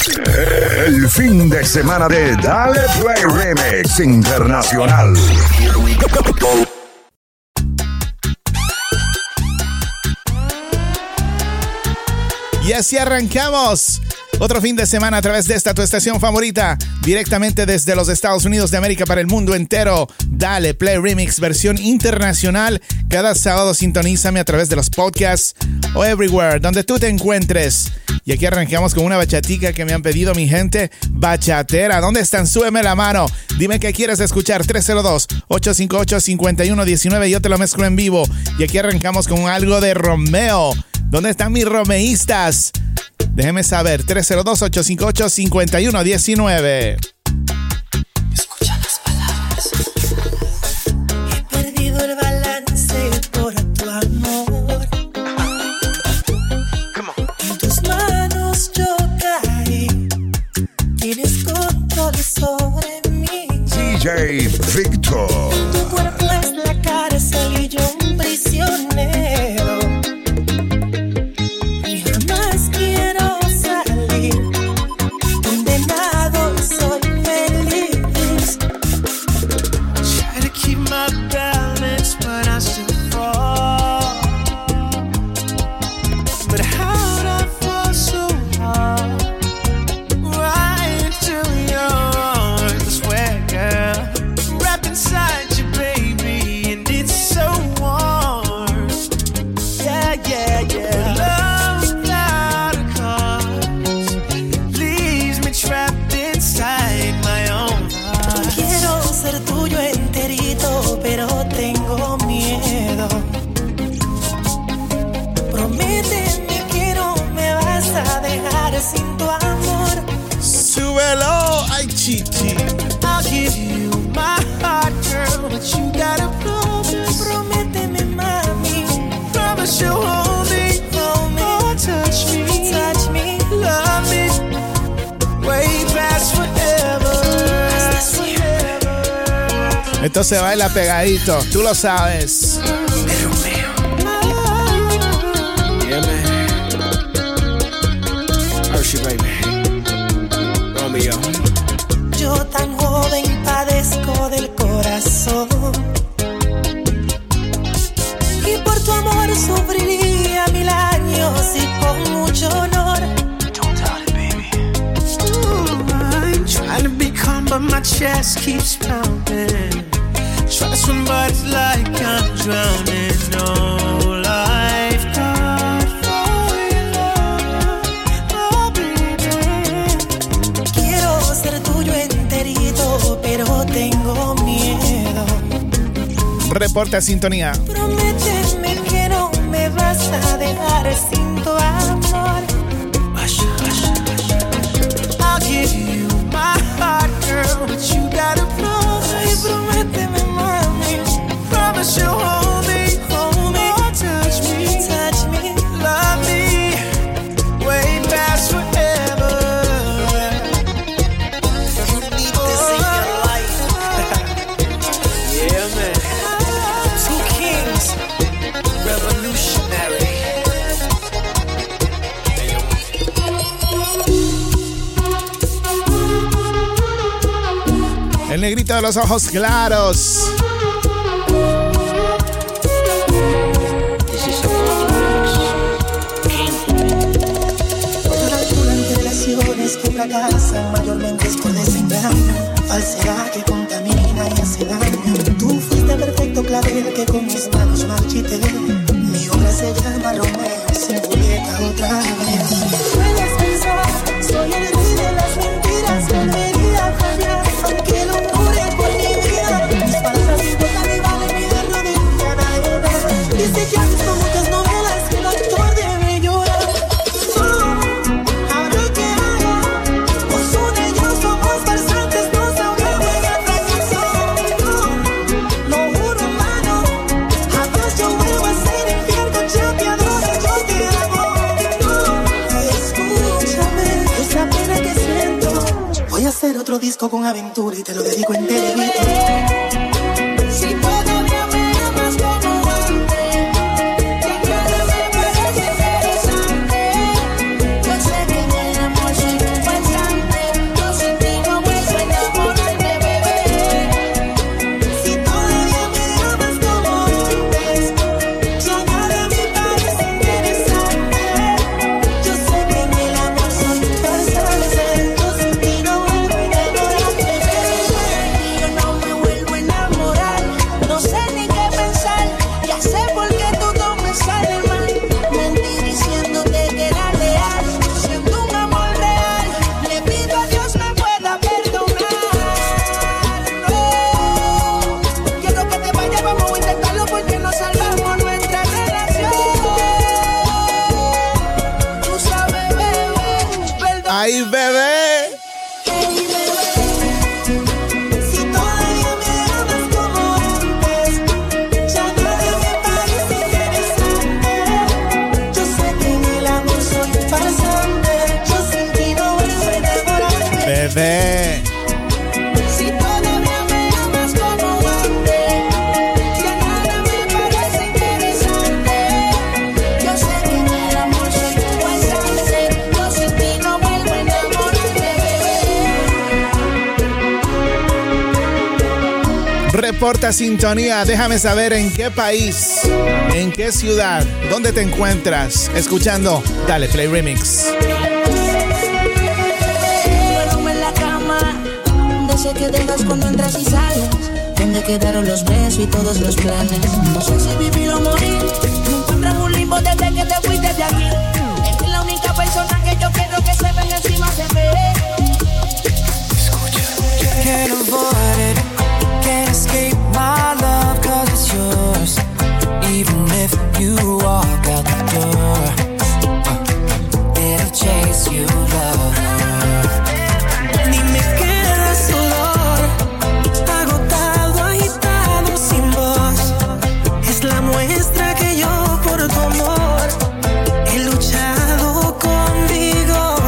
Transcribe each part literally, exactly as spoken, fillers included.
El fin de semana de Dale Play Remix Internacional. Y así arrancamos otro fin de semana a través de esta tu estación favorita, directamente desde los Estados Unidos de América para el mundo entero. Dale Play Remix versión internacional. Cada sábado sintonízame a través de los podcasts o everywhere donde tú te encuentres. Y aquí arrancamos con una bachatica que me han pedido mi gente bachatera. ¿Dónde están? Súbeme la mano. Dime qué quieres escuchar. tres cero dos, ocho cinco ocho, cinco uno uno uno nueve. Yo te lo mezclo en vivo. Y aquí arrancamos con algo de Romeo. ¿Dónde están mis romeístas? Déjeme saber. tres cero dos, ocho cinco ocho, cinco uno uno uno nueve. Escucha las palabras. He perdido el balance por tu amor. En tus manos yo caí. Tienes control sobre mí. D J Victor. Tu cuerpo es la cárcel y yo un prisionero. Sin tu amor, súbelo, ay chichi. I'll give you my heart, girl, but you gotta promise. Prométeme, mami. Promise you'll hold me, hold me, oh, touch me, touch me, love me, way past forever. Esto se baila pegadito, tú lo sabes. Yo tan joven padezco del corazón y por tu amor sufriría mil años y con mucho honor. Don't tell it, baby. Ooh, I'm trying to be calm but my chest keeps pounding. Try to swim but it's like I'm drowning. No lifeguard for your love, oh baby. Quiero ser tuyo enterito, pero tengo miedo. Reporta sintonía. Prométeme que no me vas a dejar sin tu amor. I'll give you my heart, girl, but you gotta promise. Prométeme, mami. Promise you'll hold me, hold me, oh, touch me, touch me, love me, way past forever. You need this in your life. Yeah, man. Two kings, revolutionary. El negrito de los ojos claros. Durante relaciones que fracasan, mayormente es por desengaño, falsedad que contamina y hace daño. Tú fuiste perfecto clavel que con mis manos marchité. Mi obra se llama Romeo, sin Julieta otra vez. Puedes pensar, soy el rey de las mentiras, volvería a fallar, aunque lo jure por mi vida. Mis palabras importan y valen mi de rodilla, nadie ve. Dice que has visto muchas novelas que el actor debe llorar. Habrá que haga, vos une y yo somos farsantes, no sabemos ya fracasó. Lo juro, mano, jamás yo vuelvo a ser infiel con chapeadores, yo te amo. Escúchame, es la pena que siento. Voy a hacer otro disco con aventura y te lo dedico enterito. Si todavía me amas como antes, te quiero me parece interesante. Yo sé que en el amor soy un falsante. Hey, bebé. Hey, bebé, si todavía me amas como antes, ya nada me parece interesante. Yo sé que en el amor soy farsante, yo sin ti no vuelvo a enamorarme. Bebé. Si todavía me amas como antes, ya nada me parece interesante. Yo sé que en el amor soy farsante, yo sin ti no vuelvo a enamorarme, bebé. Reporta sintonía, déjame saber en qué país, en qué ciudad, dónde te encuentras escuchando Dale Play Remix. Duermo en la cama, de ese que dejas cuando entras y sales, donde quedaron los besos y todos los planes. No sé si vivir o morir, no encuentras un limbo desde que te fuiste de aquí. Eres la única persona que yo quiero que se venga encima de mí. Can't avoid it, can't escape my love, cause it's yours. Even if you walk out the door, uh, it'll chase you, love. Dime qué dolor, agotado, agitado, sin voz. Es la muestra que yo por tu amor he luchado con vigor.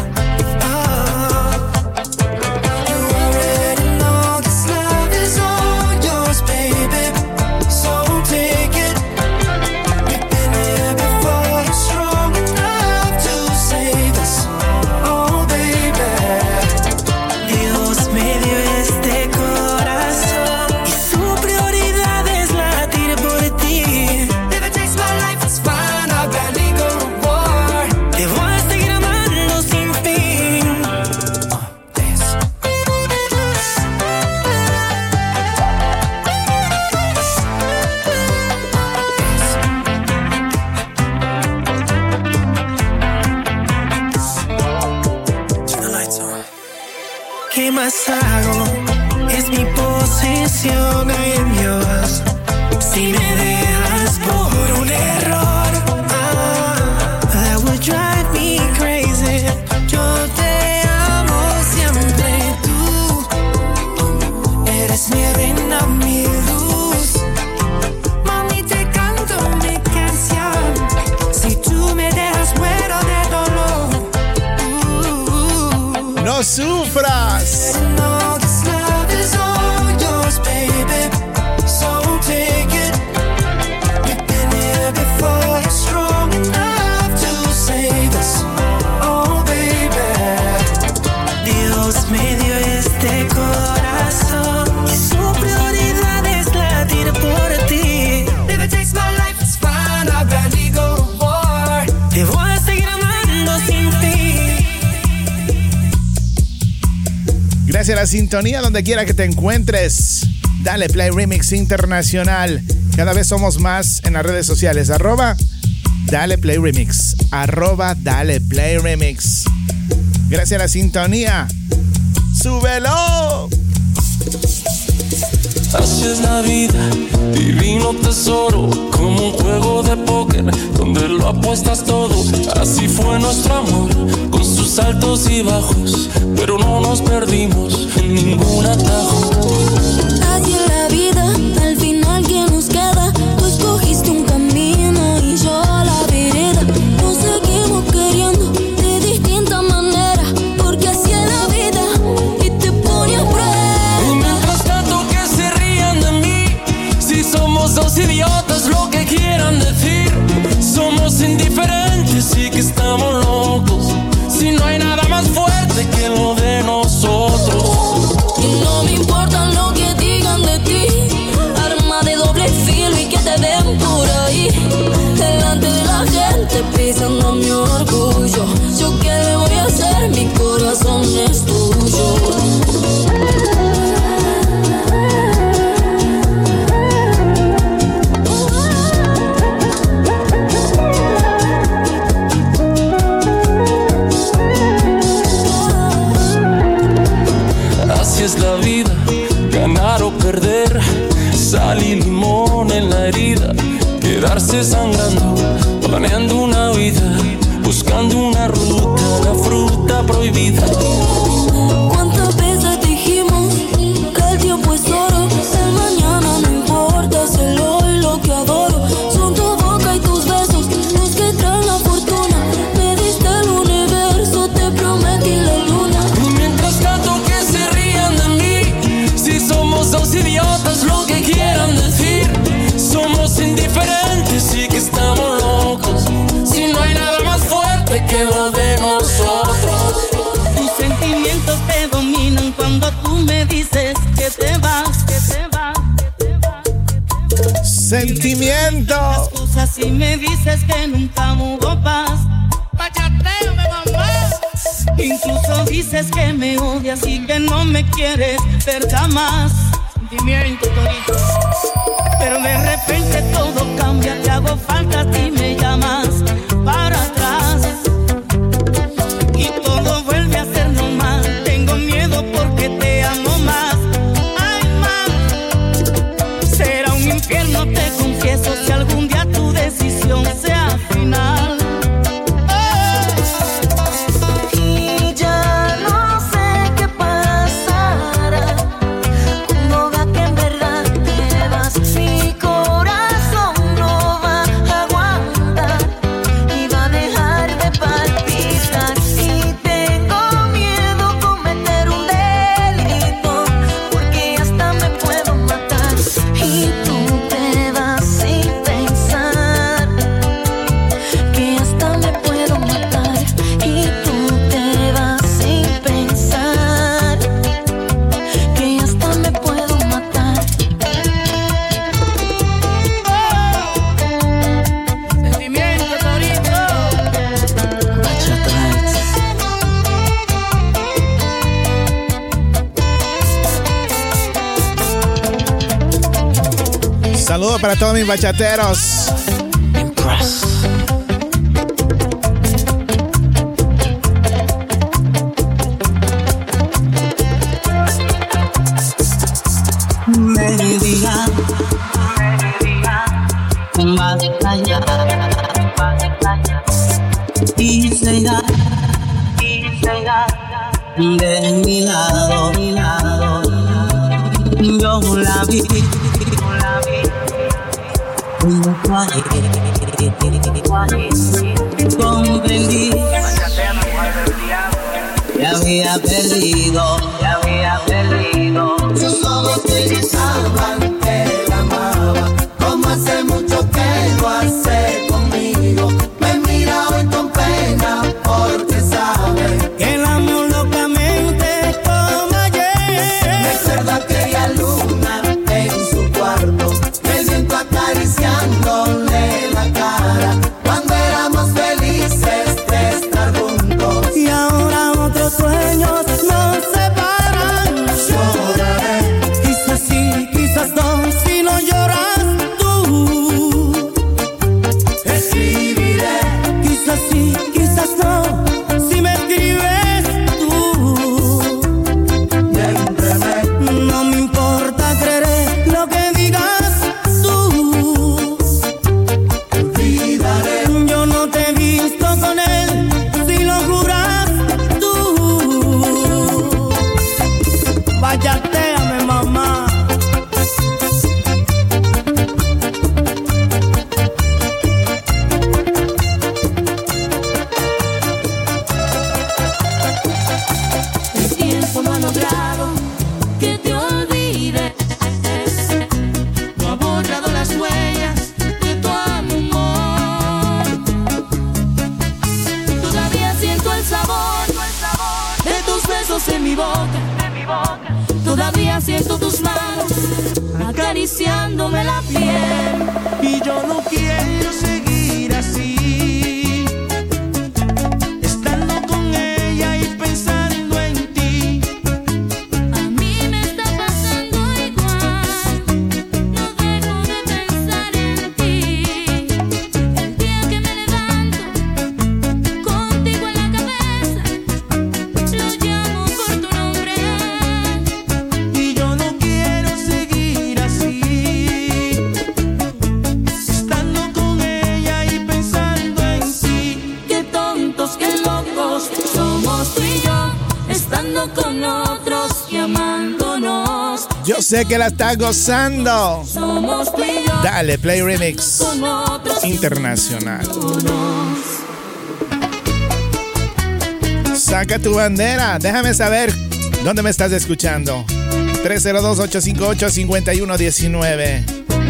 ¿Qué más hago? Es mi posesión, I am yours. Si me dejas por un error, ah, that would drive me crazy. Yo te amo siempre, tú eres mi reina, mi luz. Mami, te canto mi canción. Si tú me dejas, muero de dolor. Uh, ¡No sufras! No, this love is all yours, baby. So take it. We've been here before. You're strong enough to save us. Oh, baby. Dios me dio este corazón y su prioridad es latir por ti. If it takes my life, it's fine. I'll gladly go to war. Te voy a seguir amando sin fin. Gracias a la sintonía donde quiera que te encuentres. Dale Play Remix Internacional. Cada vez somos más en las redes sociales. Arroba Dale Play Remix. Arroba Dale Play Remix. Gracias a la sintonía. ¡Súbelo! Así es la vida, divino tesoro, como un juego de póker donde lo apuestas todo. Así fue nuestro amor, con sus altos y bajos, pero no nos perdimos en ningún atajo. Así es la vida, al final que nos queda. Tú escogiste un camino y yo la vereda. Nos seguimos queriendo de distinta manera, porque así es la vida y te pone a prueba. Y mientras tanto que se rían de mí, si somos dos idiotas, lo que quieran decir. Somos indiferentes y que estamos locos, si no hay nada más fuerte que lo de nosotros. Y no me importa lo que digan de ti, arma de doble filo y que te ven por ahí, delante de la gente pisando mi orgullo. Yo qué le voy a hacer, mi corazón es tuyo. Así es la vida, ganar o perder, sal y limón en la herida, quedarse sangrando, planeando una vida, buscando una ruta, la fruta prohibida. ¿Cuántas veces dijimos que el tiempo es oro? El mañana no importa, es el hoy lo que adoro. Son tu boca y tus besos los que traen la fortuna. Me diste el universo, te prometí la luna. Y mientras tanto que se rían de mí, si somos dos idiotas lo que quieran decir. Somos indiferentes y que estamos locos. Si no hay nada más fuerte que lo de nosotros. Tus sentimientos te dominan cuando tú me dices que te vas, que te vas, que te vas, que te vas. Sentimiento. Las cosas y me dices que nunca hubo paz. Bachateame, mamá. Incluso dices que me odias y que no me quieres ver jamás. Sentimiento, torito. Pero de repente todo cambia, te hago falta y me llamas para atrás. Y todo vuelve a ser normal. Tengo miedo porque te amo más. Ay, más. Será un infierno, te confieso, si algún día tu decisión sea final. Y ya no sé qué pasará cuando vea que en verdad te vas. Mi corazón no va a aguantar y va a dejar de palpitar. Y tengo miedo cometer un delito porque hasta me puedo matar. Y tú te vas sin pensar que hasta me puedo matar. Y tú te vas sin pensar que hasta me puedo matar. Sentimiento, torito. Saludos para todos mis bachateros. Me diga, vas allá, y será, y será de mi lado, mi lado. Yo la vi, la vi, junto a él, comprendí que había perdido, que había perdido. Sus ojos te guisaban, que la amaba, como hace mucho que lo hace conmigo. Me mira hoy con pena porque sabe Que el amor locamente como ayer. recuerda aquella luna en su cuarto, el viento acariciándole la cara cuando éramos felices de estar juntos. Y ahora otros sueños nos separan. Lloraré, Quizás sí, quizás no, si no lloras tú. escribiré, Quizás sí, quizás no, si me escribes tú. siénteme, No me importa, creeré lo que digas tú. olvidaré. Yo no te he visto con él, si lo juras tú. Váyateame, mamá. El tiempo no ha logrado que te olvide. No ha borrado las huellas De tu amor, todavía siento el sabor de tus besos en mi boca. Todavía siento tus manos acariciándome la piel. y yo no quiero seguir así, estando con ella y pensando en ti. A mí me está pasando igual, no dejo de pensar en ti. El día que me levanto contigo en la cabeza, lo llamo por tu nombre. Y yo no quiero seguir así, estando con ella jugando con otros y amándonos. Yo sé que la estás gozando. Somos tú y yo. Dale Play Remix Con otros internacional. Saca tu bandera. Déjame saber dónde me estás escuchando. tres cero dos, ocho cinco ocho, cinco uno uno nueve.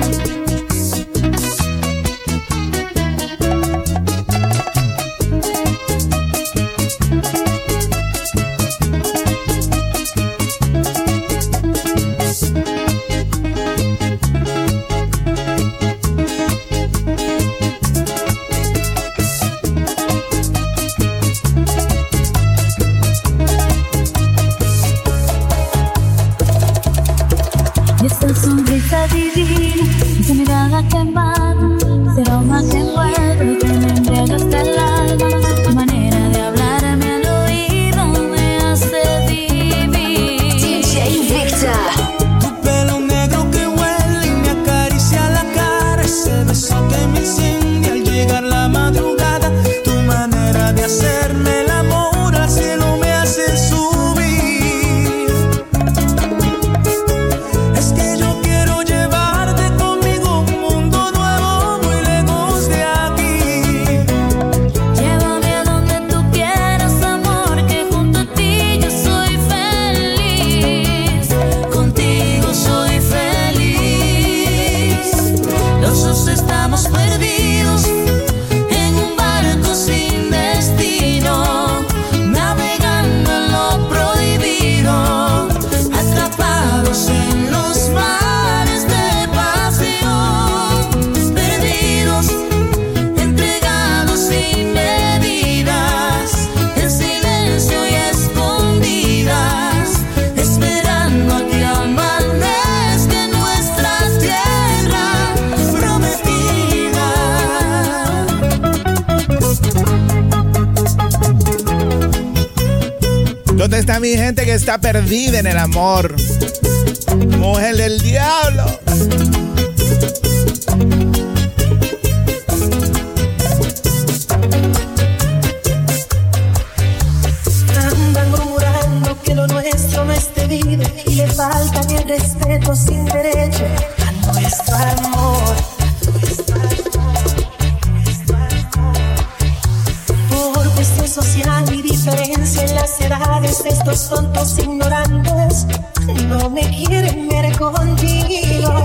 Y esa sonrisa divina, esa mirada que mata, ese aroma que envuelve, que me embriaga hasta el alma. Tu manera de hablarme al oído me hace vivir. D J Victor. Tu pelo negro que huele y me acaricia la cara, ese beso que me incendia al llegar la madrugada. Tu manera de hacerme el amor al cielo me hace subir. Es que yo quiero llevarte conmigo a un mundo nuevo muy lejos de aquí. Llévame a donde tú quieras, amor, que junto a ti yo soy feliz. Contigo soy feliz. Los dos estamos perdidos en un barco sin destino, navegando en lo prohibido, atrapados en los mares de pasión, perdidos, entregados sin medidas, en silencio y escondidas, esperando a que amanezca en nuestra tierra prometida. ¿Dónde está mi gente que está perdida en el amor? Mujer del diablo. Andan murmurando que lo nuestro no es debido y le faltan el respeto sin derecho a nuestro amor. Por cuestión social y diferencia en las edades, estos tontos ignorantes no me quieren ver contigo.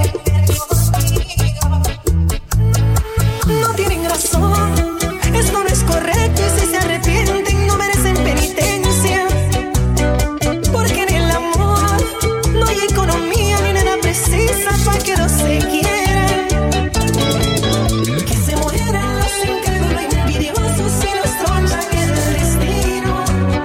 No tienen razón, esto no es correcto y si se arrepienten no merecen penitencia. Porque en el amor no hay economía ni nada precisa para que no se quieran. Que se mueran los incrédulos envidiosos y los tronchan el destino.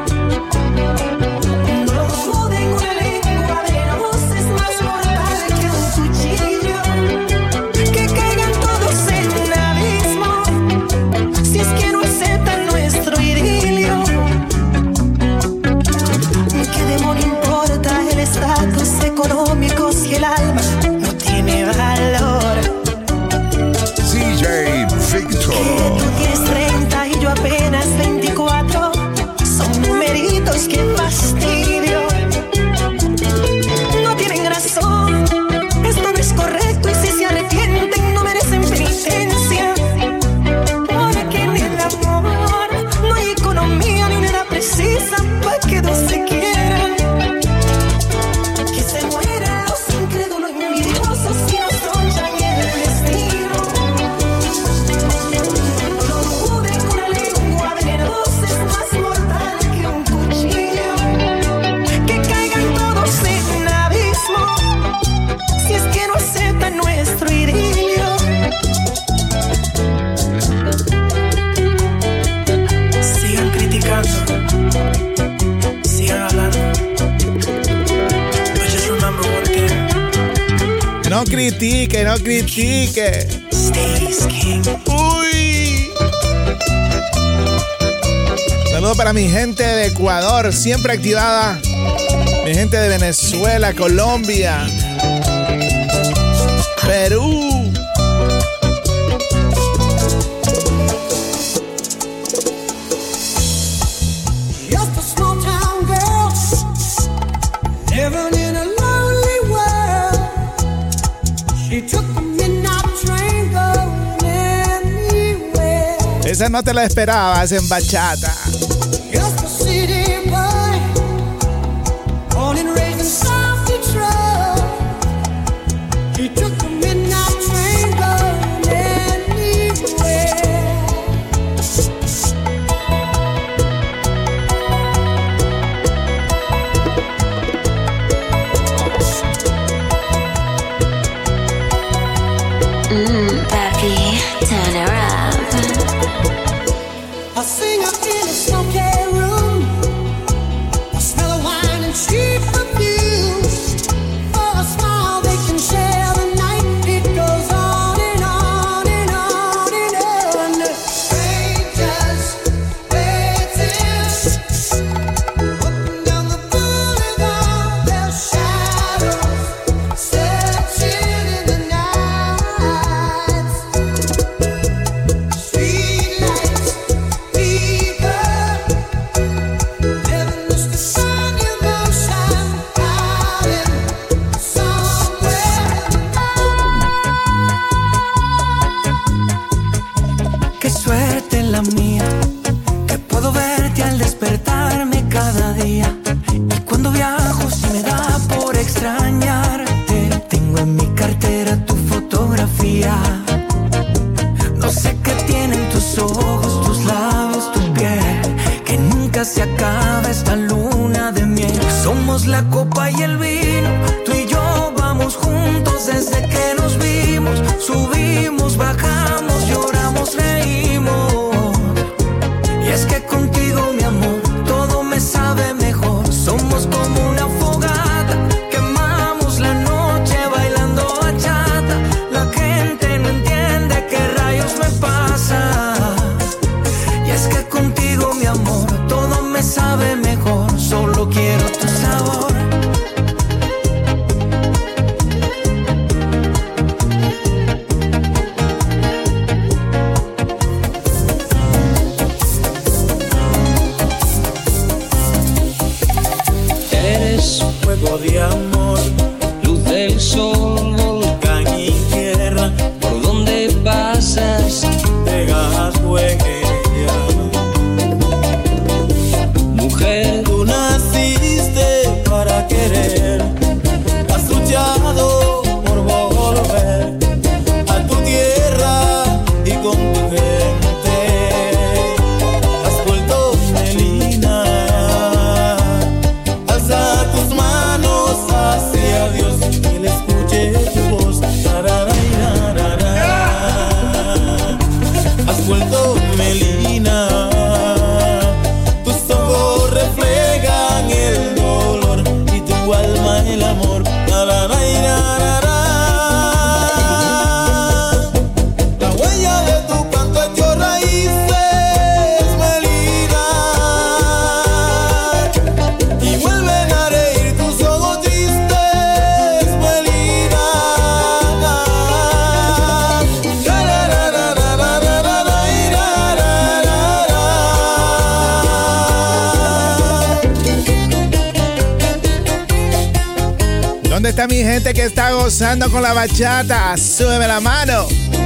No lo juden, una lengua venenosa es más mortal que un cuchillo. Que caigan todos en un abismo si es que no aceptan nuestro idilio. ¿Qué demonio importa el estatus económico si el alma no tiene valor? D J Victor. Tú tienes treinta y yo apenas veinticuatro. Son numeritos, que fastidio. No tienen razón, esto no es correcto y si se arrepienten no merecen penitencia. Porque en el amor no hay economía ni nada precisa para que dos se quieran. Que se mueran los incrédulos envidiosos y nos tronchan el destino. No lo juden, una lengua venenosa es más mortal que un cuchillo. Que caigan todos en un abismo si es que no aceptan nuestro idilio. Sigan criticando, sigan hablando, but just remember one thing: No critique, no critique. Stays king. Uy. Saludo para mi gente de Ecuador, siempre activada. Mi gente de Venezuela, Colombia, Perú. Just a small town girl Esa no te la esperabas en bachata. Just a city boy, born and raised in South Detroit. He took the midnight train going anywhere. Mmm, papi, turn her up. I sing up in a smoky room. I smell of wine and cheap perfumes. For a smile they can share the night. It goes on and on and on and on. Strangers waiting, walking down the boulevard. Their shadows searching in the night. Streetlights, people, living just to find emotion, hiding somewhere. Qué suerte la mía, que puedo verte al despertarme cada día. Y cuando viajo se me da por extrañarte. Tengo en mi cartera tu fotografía. No sé qué tienen tus ojos, tus labios, tu piel, que nunca se acaba esta luna de miel. Somos la copa y el vino, tú y yo vamos juntos desde que nos vimos. Subimos, bajamos, lloramos, reímos. Y es que contigo, mi amor, todo me sabe mejor. Somos como una fogata, quemamos la noche bailando bachata. La gente no entiende qué rayos me pasa. Y es que contigo, mi amor, todo me sabe mejor. Solo quiero tu sabor. Eres fuego de amor, luz del sol, volcán y tierra. Por donde pasas, pegas huella. Mujer, tú naciste para querer. Has luchado por volver a tu tierra y con tu gente. Has vuelto Melina. Alza tus manos hacia Dios, que Él escuche tu voz. Tararararara. Has vuelto Melina. Tus ojos reflejan el dolor y tu alma el amor. Tararararara. La huella de tu canto echó raíces, Melina. Y vuelven a reír tus ojos tristes, Melina. ¿Dónde está mi gente que está gozando con la bachata? Súbeme la mano.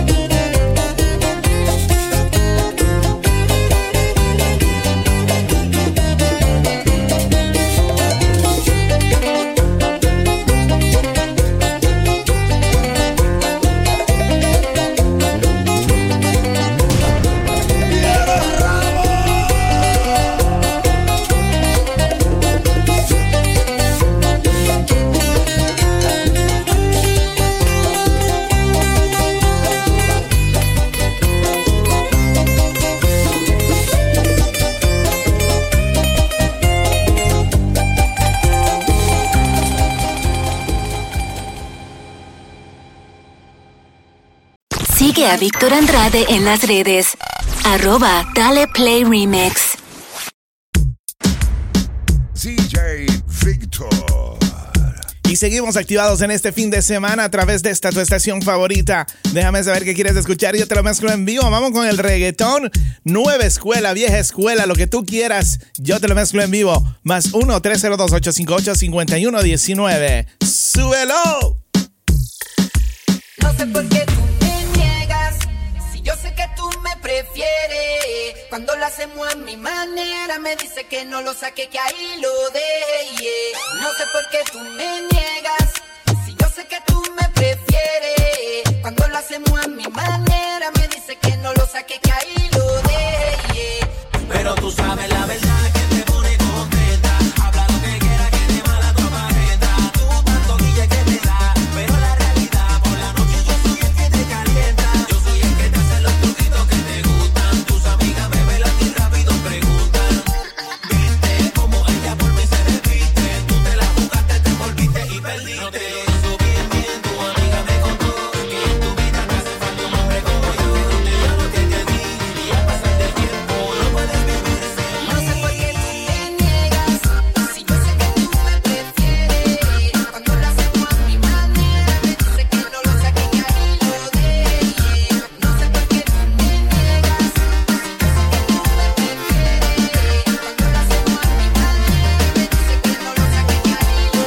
Sigue a Víctor Andrade en las redes. Arroba Dale Play Remix. D J Victor. Y seguimos activados en este fin de semana a través de esta tu estación favorita. Déjame saber qué quieres escuchar y yo te lo mezclo en vivo. Vamos con el reggaetón. Nueva escuela, vieja escuela, lo que tú quieras. Yo te lo mezclo en vivo. Más uno tres cero dos ocho cinco ocho cinco uno uno uno nueve. ¡Súbelo! No sé por qué tú me niegas. Si yo sé que tú tú me prefieres. Cuando lo hacemos a mi manera, me dice que no lo saque, que ahí lo deje. No sé por qué tú me niegas, si yo sé que tú me prefieres. Cuando lo hacemos a mi manera, me dice que no lo saque, que ahí lo deje. Pero tú sabes la verdad que te pone contenta. Habla lo que quiera, que te mala tu majeta. Tú tanto guille que te da, pero la realidad por la noche yo soy el que te calienta. Yo soy el que te hace los truquitos que te gustan. Tus amigas me velan y rápido preguntan. Viste como ella por mí se repite. Tú te la jugaste, te envolviste y perdiste. No te lo hizo bien, bien, tu amiga me contó que en tu vida te hace falta un hombre como yo. Te da lo que te di y al pasar del tiempo no puedes vivir sin mí. No sé por qué tú me niegas, si yo sé que tú me prefieres. Cuando lo hacemos a mi manera, me dice que no lo saque, que ahí lo deje. No sé por qué tú me niegas, si yo sé que tú me prefieres. Cuando lo hacemos a mi manera, me dice que no lo saque, que ahí lo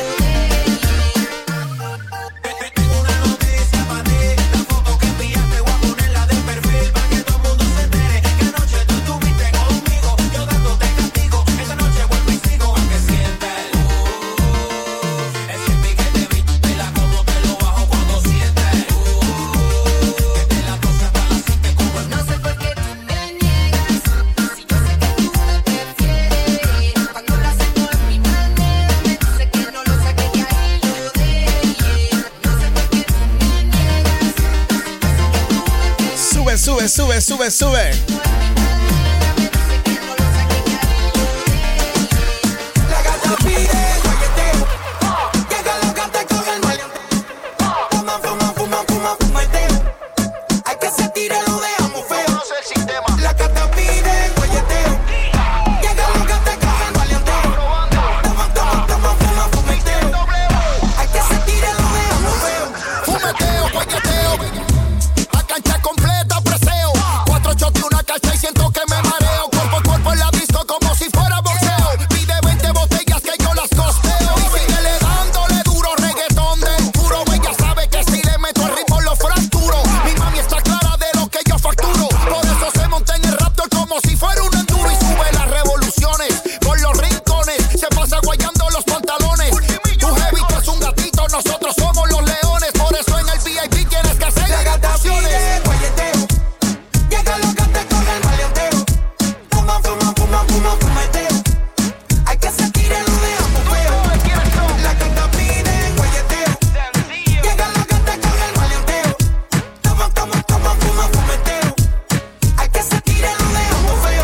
deje. Tengo una noticia para ti. La foto que enviaste voy a ponerla de perfil para que todo el mundo se entere que anoche tú estuviste conmigo, yo dándote castigo. Esta noche vuelvo y sigo. ¿Qué sientes? Uh, ese piquete, bicho, la como te lo bajo cuando sientes. Uh, que te la cosa hasta la siente como el. No sé por qué tú me niegas, si yo sé que tú me prefieres. Cuando lo hacemos a mi manera, me dice que no lo saque, que ahí lo deje. No sé por qué tú me niegas, si yo sé que tú me prefieres. Sube, sube, sube, sube, sube. La gata pide guayeteo. Llega los gatos con el maleanteo. Fuma, fuma, fuma, fuma, fumeteo. Hay que se tire, lo dejamos feo. La gata pide guayeteo. Llega los gatos con el maleanteo. Toma, toma, toma, fuma, fumeteo. Hay que se tire, lo dejamos feo. Fumeteo, guayeteo, la cancha completa, preseo. Cuatro shots y una calcha y siento que me mareo. Cuerpo a cuerpo en la disco como si fuera boxeo. Pide veinte botellas que yo las costeo. Y síguele dándole duro, reggaetón del puro. Ella sabe que si le meto el ritmo lo fracturo. Mi mami está clara de lo que yo facturo. Por eso se monta en el Raptor como si fuera un enduro. Y sube las revoluciones por los rincones. Se pasa guayando los pantalones. Tu jevito es un gatito, nosotros somos los leones. Por eso en el V I P tienes que hacer La gata pide guayeteo. Llega los gatos con el maleanteo. Fuma, fuma, fuma, fuma, fumeteo. Hay que se tire, lo dejamos feo. La gata pide guayeteo. Llega los gatos con el maleanteo. Toma, toma, toma, fuma, fumeteo. Hay que se tire, lo dejamos feo.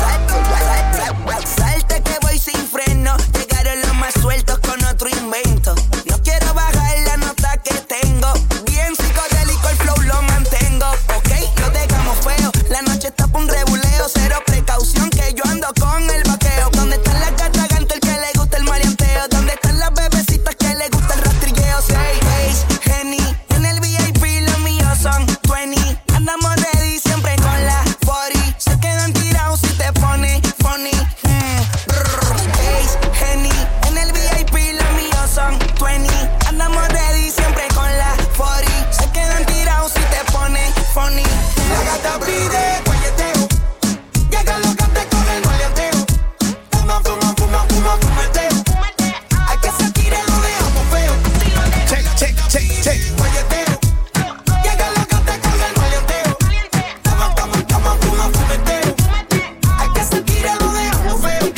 Salte que voy sin freno. Llegaron los más sueltos con otro invento. No quiero bajar la nota que tengo. Bien psicodélico el flow lo mantengo. Ok, lo dejamos feo. La noche está pa' un rebuleo. Cero precaución que yo ando con el vaqueo. ¿Dónde están las gatas ganto el que le gusta el marianteo? ¿Dónde están las bebecitas que le gusta el rastrilleo? Say, Ace, Henny, en el V I P los míos son veinte. Andamos ready siempre con la cuarenta. Se quedan tirados si te pone funny. Mm, brr. Ace, Henny, en el V I P los míos son veinte. Andamos ready siempre con la cuarenta. Se quedan tirados si te pone funny. La gata pide guayeteo. Llega los gatos con el maleanteo. Fuma, fuma, fuma, fuma, fumeteo. Hay que se tire, lo dejamos feo. Check, check, check, check. Guayeteo. Llega los gatos con el maleanteo. Toma, toma, toma, fuma, fumeteo. Hay que se tire, lo dejamos feo.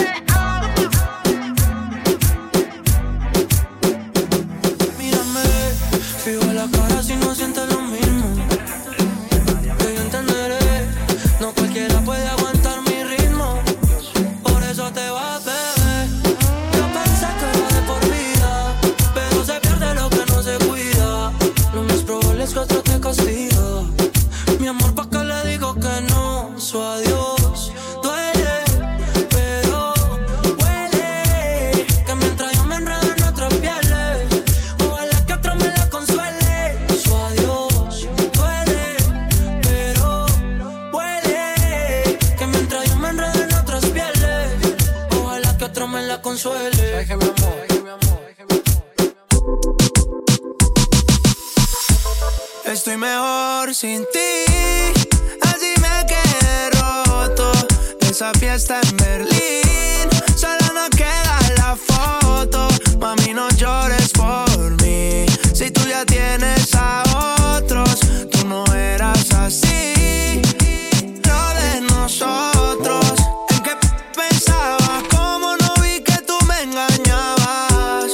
Mírame, fijo la cara si no sientes lo mismo. Que yo entenderé, no cualquiera puede aguantar mi ritmo. Por eso te vas, bebé. Yo pensé que era de por vida, pero se pierde lo que no se cuida. Lo más probable es que otro te castiga. Mi amor, ¿pa' qué le digo que no? Su adiós duele, pero huele. Que mientras yo me enredo en otras pieles, ojalá que otro me la consuele. Su adiós duele, pero huele. Que mientras yo me enredo en otras pieles, ojalá que otro me la consuele. Ay, que mi amor, ay, que mi amor, ay, que mi amor. Estoy mejor sin ti. Así esa fiesta en Berlín. Solo nos queda la foto. Mami, no llores por mí. Si tú ya tienes a otros, tú no eras así. Lo de nosotros. ¿En qué pensabas? ¿Cómo no vi que tú me engañabas?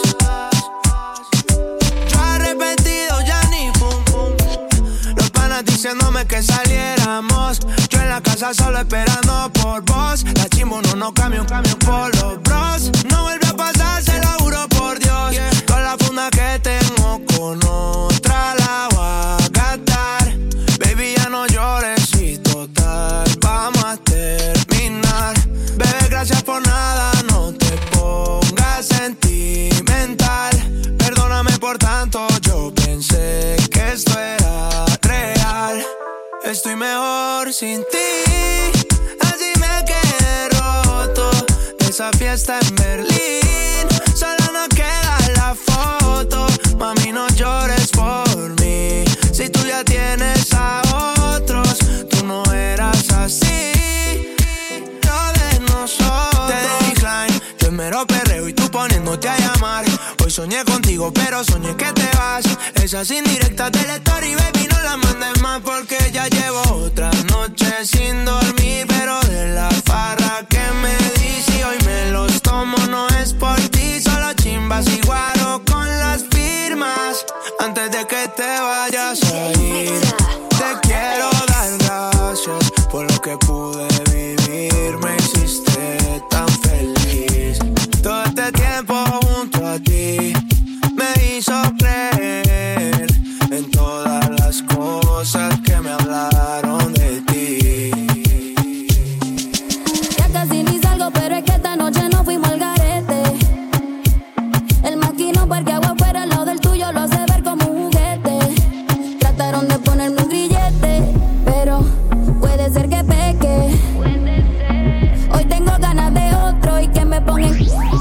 Yo arrepentido ya ni pum pum. Los panas diciéndome que saliéramos. Yo en la casa solo esperando por vos. La chimbo no nos cambia un cambio por los bros. No vuelve a pasar, se lo juro por Dios. Toda la funda que tengo con otra la voy a gastar. Baby, ya no llores y total vamos a terminar. Bebé, gracias por nada, no te pongas sentimental. Perdóname por tanto, yo pensé que esto era real. Estoy mejor sin ti, así me quedé roto. De esa fiesta en Berlín, solo nos queda la foto. Mami, no llores por mí. Si tú ya tienes a otros, tú no eras así. Lo de nosotros. Te decline, yo en mero perreo y tú poniéndote a llamar. Hoy soñé contigo, pero soñé que te vas. Esas indirectas de la story, baby, no las mandes más porque ya llevo otra noche sin dormir. Pero de la farra que me di, si hoy me los tomo no es por ti. Solo chimbas y guaro con las firmas. Antes de que te vayas a ir, te quiero dar gracias por lo que pude vivir. Me hiciste tan feliz. Todo este tiempo junto a ti me hizo creer en todas las cosas que me hablaron de ti. Ya casi ni salgo, pero es que esta noche no fuimos al garete. El maquino porque agua afuera, lo del tuyo lo hace ver como un juguete. Trataron de ponerme un grillete, pero puede ser que peque. Hoy tengo ganas de otro y que me pongan.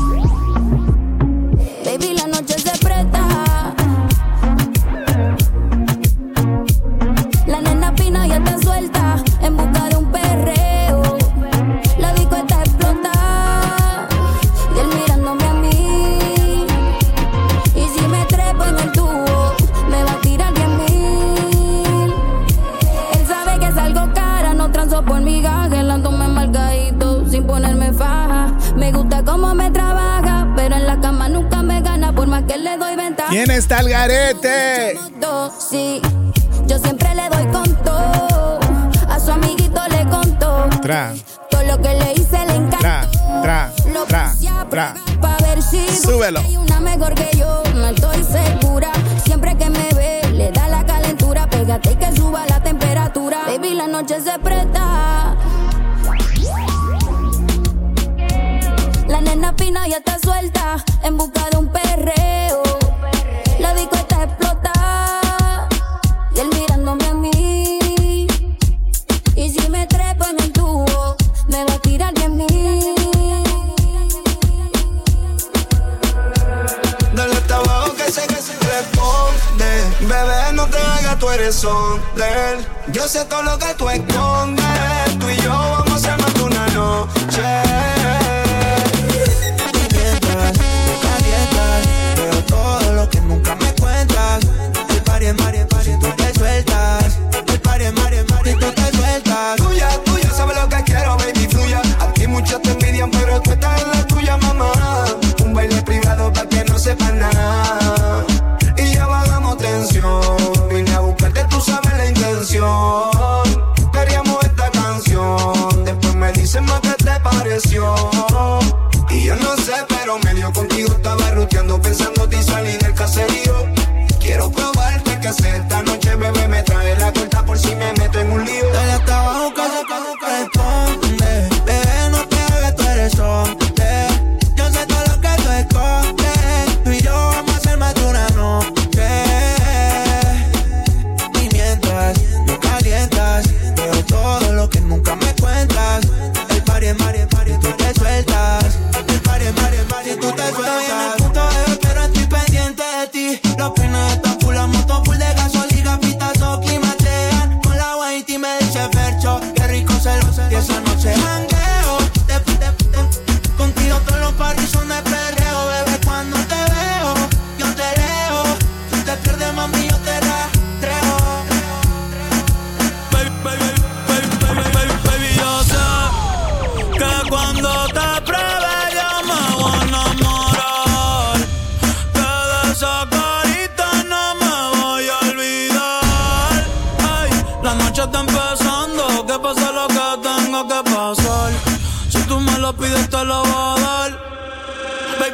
Baby, la noche se presta. La nena fina ya está suelta en busca de un perreo. La disco está explotada y él mirándome a mí. Y si me trepo en el tubo, me va a tirar diez mil. Él sabe que salgo cara, no transo por migajas. Andándome marcadito sin ponerme faja. Me gusta cómo me trabaja, pero en la cama nunca me gana por más que le doy ventaja. ¿Quién está al garete? Sí, yo siempre le doy con todo. A su amiguito le contó Tra, todo lo que le hice le encantó. tra, tra, Lo tra, puse a tra. prueba pa' ver si Súbelo. hay una mejor que yo. No estoy segura. Siempre que me ve le da la calentura. Pégate y que suba la temperatura. Baby, la noche se presta. La nena fina ya está suelta en busca de un perreo. La disco está explotada y él mirándome a mí. Y si me trepo en el tubo, me va a tirar diez mil. Dale hasta abajo que sé que se responde. Bebé, no te hagas, tú eres son de él. Yo sé todo lo que tú escondes. Tú y yo vamos a hacer más de una noche. Y mientras me calientas, veo todo lo que nunca me cuentas. El party es mari, el party, tú te sueltas. El party es mari, el party, tú te sueltas. Tuya, tuya, sabes lo que quiero, baby, fluya. Aquí muchos te envidian, pero tú estás en la tuya, mamá. Un baile privado pa' que no sepan nada. Y ya bajamos tensión. Vine a buscarte, tú sabes la intención. Queríamos esta canción. Después me dicen más que te pareció. Y yo no sé, pero medio contigo estaba ruteando, pensando y salí del caserío. Quiero probarte que hace esta noche, bebé, me trae la corta por si me meto en un lío. Dale hasta abajo que se responde. Bebé, no te hagas, tú eres hombre. Yo sé todo lo que tú escondes. Tú y yo vamos a hacer más de una noche. Y mientras me calientas, veo todo lo que nunca me cuentas. El party es mari, el party, tú te sueltas. El party es mari, el party, tú te sueltas. Estoy en el punto de pero estoy pendiente de ti. Los pines están full, la moto full de gasolina, pitazo, climatean. Con la white y me dice Fercho, qué rico se lo sé. Y esa noche jangueo.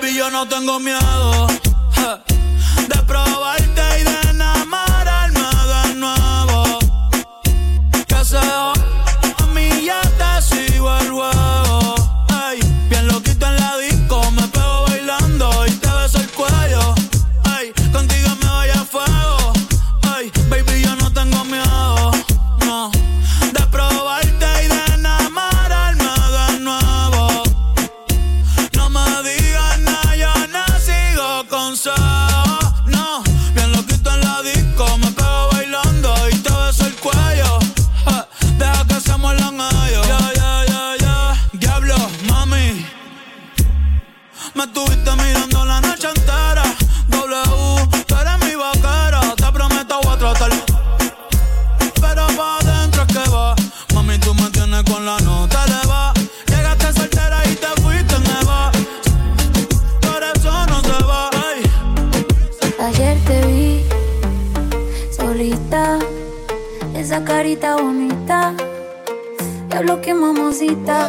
Baby, yo no tengo miedo ja, de probarte y de enamorarme de nuevo. Que sea, a mí ya te sigo el juego. Ay, bien loquito en la disco, me pego bailando y te beso el cuello. Ay, contigo me voy a fuego. Ay, baby, yo no tengo miedo, no, de probarte y de enamorarme de nuevo. No me digas nada, yo no sigo consejos, no. Bien loquito en la disco, me pego bailando y te beso el cuello. Ja, deja que se muerdan ellos. Ya, ya, ya, ya. Diablo, mami, me estuviste mirando la noche entera. W, tú eres mi vaquera. Te prometo voy a tratar, pero pa' adentro es que va. Mami, tú me tienes con la nota eleva. Llegaste soltera y te fuiste nueva. Por eso no se va. Ay. Ayer te vi solita, esa carita bonita. Diablo, qué mamacita.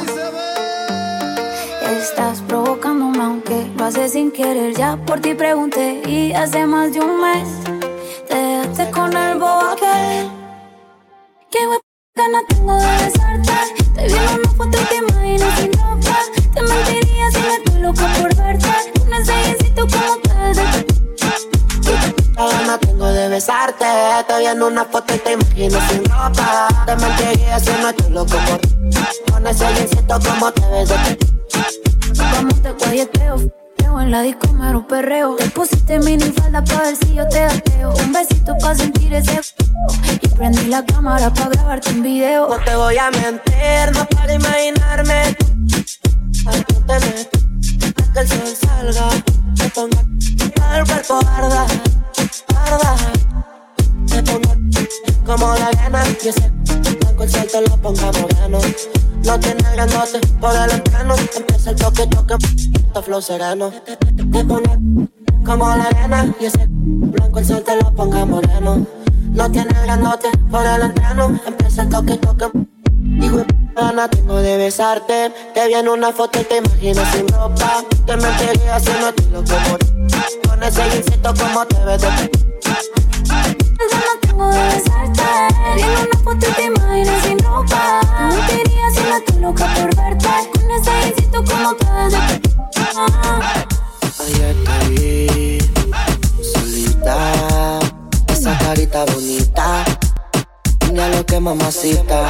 Estás provocándome aunque lo haces sin querer. Ya por ti pregunté y hace más de un mes te dejaste con el bobo aquel. Qué hueá gana tengo de besarte. Te vi en una foto y te imagino sin ropa. Te mentiría si me estoy loca por verte. Un ensayecito como ustedes. Qué gana tengo de besarte. Te vi en una foto y te imagino sin ropa. Te mentiría si no estoy loco por con ese jeansito como te ves de ti. Vamos te guayeteo, teo en la disco mero perreo. Te pusiste mini falda pa' ver si yo te gateo. Un besito pa' sentir ese y prendí la cámara pa' grabarte un video. No te voy a mentir, no para imaginarme. Al que te meto, a que el sol salga, te ponga el cuerpo arda, arda. Te ponga como la arena y ese blanco el sol te lo ponga moreno. No tiene grandote por el entreno. Empieza el toque, toque, esto flow sereno. Te pone como la arena y ese blanco el sol te lo ponga moreno. No tiene grandote por el entreno. Empieza el toque, toque. Digo, gana tengo de besarte. Te vi en una foto y te imagino sin ropa. Te mentiría si no estoy loco por con ese jeansito como te ves de ti. Gana tengo de besarte. Te vi en una foto y te imagino sin ropa. Te mentiría si no estoy loca por verte. Con ese jeansito como te ves de ti. Ayer te vi solita, esa carita bonita. Mira lo que mamacita.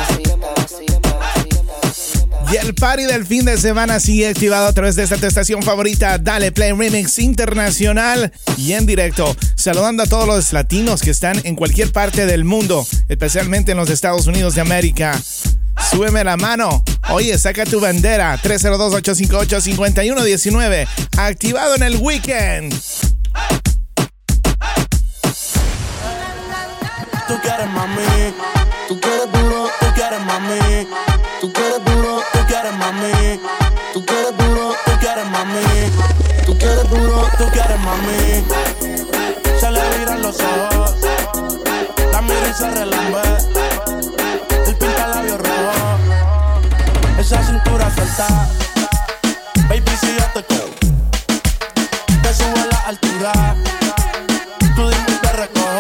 Y el party del fin de semana sigue activado a través de esta tu estación favorita, Dale Play Remix Internacional y en directo, saludando a todos los latinos que están en cualquier parte del mundo, especialmente en los Estados Unidos de América. Súbeme la mano. Oye, saca tu bandera. tres cero dos, ocho cinco ocho, cinco uno uno uno nueve. Activado en el weekend. Tú quieres mami, tú quieres duro, tú quieres mami, tú quieres duro, tú quieres mami, tú quieres duro, tú quieres mami, tú quieres duro, tú quieres mami. Se le viran los ojos, la mira y se relambe, el pinta labios rojos, esa cintura suelta, baby si yo te cojo, te subo a la altura, tú dime y te recojo.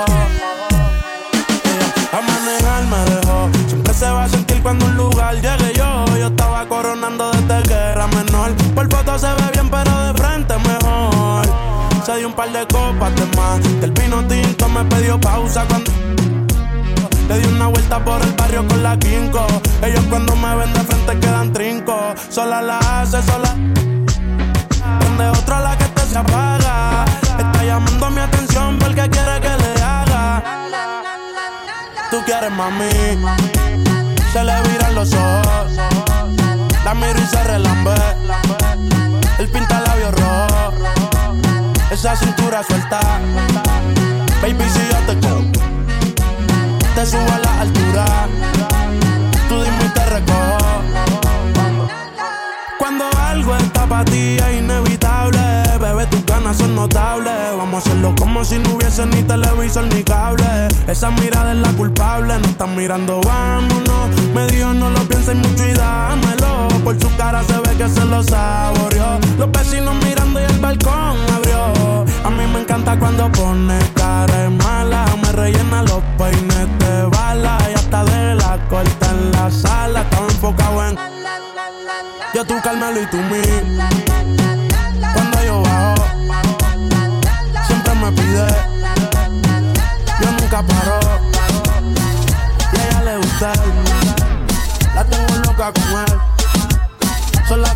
A manejar me dejó. Siempre se va a sentir cuando un lugar llegue yo. Yo estaba coronando desde que era menor. Por foto se ve bien, pero de frente mejor. Se dio un par de copas de más. Del vino tinto me pidió pausa cuando le di una vuelta por el barrio con la quinco. Ellos cuando me ven de frente quedan trinco. Sola la hace, sola donde otra la que te se apaga. Está llamando mi atención porque quiere que le haga. Tú quieres mami, se le viran los ojos, la miro y se relambe, el pinta labios rojo, esa cintura suelta, baby si yo te cojo, te subo a la altura, tú dime y te recojo. Cuando algo está para ti es inevitable, bebé tus ganas son notables. Vamos a hacerlo como si no hubiese ni televisor ni cable. Esa mirada es la culpable, no están mirando, vámonos. Me dijo no lo pienses mucho y dámelo. Por su cara se ve que se lo saboreó. Los vecinos mirando y el balcón abrió. A mí me encanta cuando pone cara de mala. Me rellena los peines de bala. Y hasta de la corta en la sala. Estaba enfocado en yo, tú, Carmelo y tú, mí. Cuando yo bajo siempre me pide, yo nunca paro. Y a ella le gusta, la tengo loca con él. Sola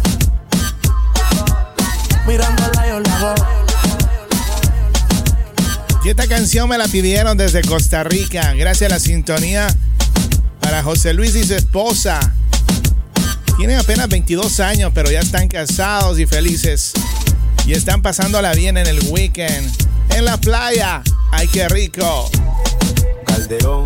mirándola yo la hago. Y esta canción me la pidieron desde Costa Rica. Gracias a la sintonía para José Luis y su esposa. Tienen apenas veintidós años, pero ya están casados y felices. Y están pasándola bien en el weekend. En la playa. ¡Ay, qué rico! Calderón.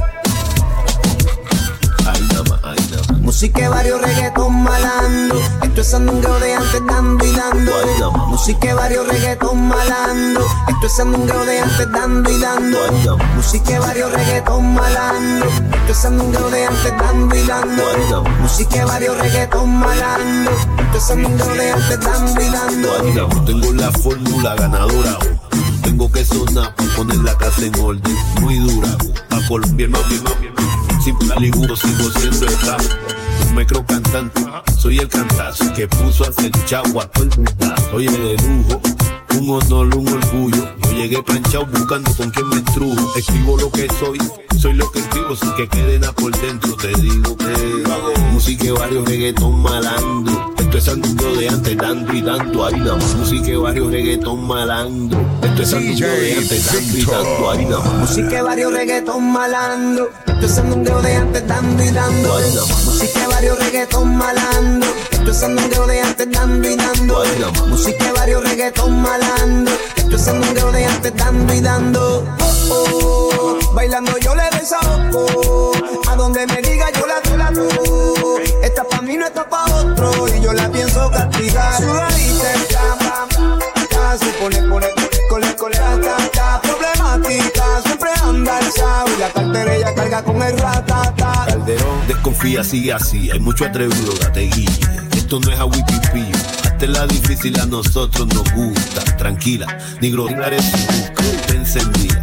Ay, nada más, ay, nada más. Música de varios reggaetón malando. Esto es sandungueo de antes dando y dando. Ay, nada más. Música de varios reggaetón malando. Esto es sandungueo de antes dando y dando. Ay, nada más. Música de varios reggaetón malando. Esto es sandungueo de antes dando y dando. Ay, nada más. Música de varios reggaetón malando. Esto es sandungueo de antes dando y dando. Ay, nada más. Tengo la fórmula ganadora. Tengo que sonar para poner la casa en orden. Muy dura, pa' colombiano, mi mami. Sin plaliguro sigo siendo el rap. No me creo cantante, soy el cantazo que puso a hacer chavo a todo el mundo. Soy el de lujo, un honor, un orgullo. Yo llegué planchado buscando con quien me estrujo. Escribo lo que soy, soy lo que escribo sin que quede nada por dentro. Te digo que música de varios reggaetón malandro. Esto es sandungueo de antes dando y dando. Ahí nada más. Música de varios reggaetón malandro. Esto es sandungueo de antes dando y dando. Ahí nada más. Música de varios reggaetón malando. Esto es sandungueo de antes dando y dando. Ahí nada más. Música de varios reggaetón malando. Esto es sandungueo de antes dando y dando. Ahí nada más. Música de varios reggaetón malando. Esto es sandungueo de antes dando y dando. Oh, oh, bailando yo le desahogo. A donde me diga yo la doy la doy. Esta pa' mí no está pa' otro. Y yo la pienso castigar. Sudadita está, ya se pone, pone, cole, cole, ta, ta, problemática. Siempre anda alzado y la cartera ella carga con el ratata. Calderón, desconfía, sigue así. Hay mucho atrevido, date guía. Esto no es a wipipillo. Hazte la difícil, a nosotros nos gusta. Tranquila, negro, eres te encendida.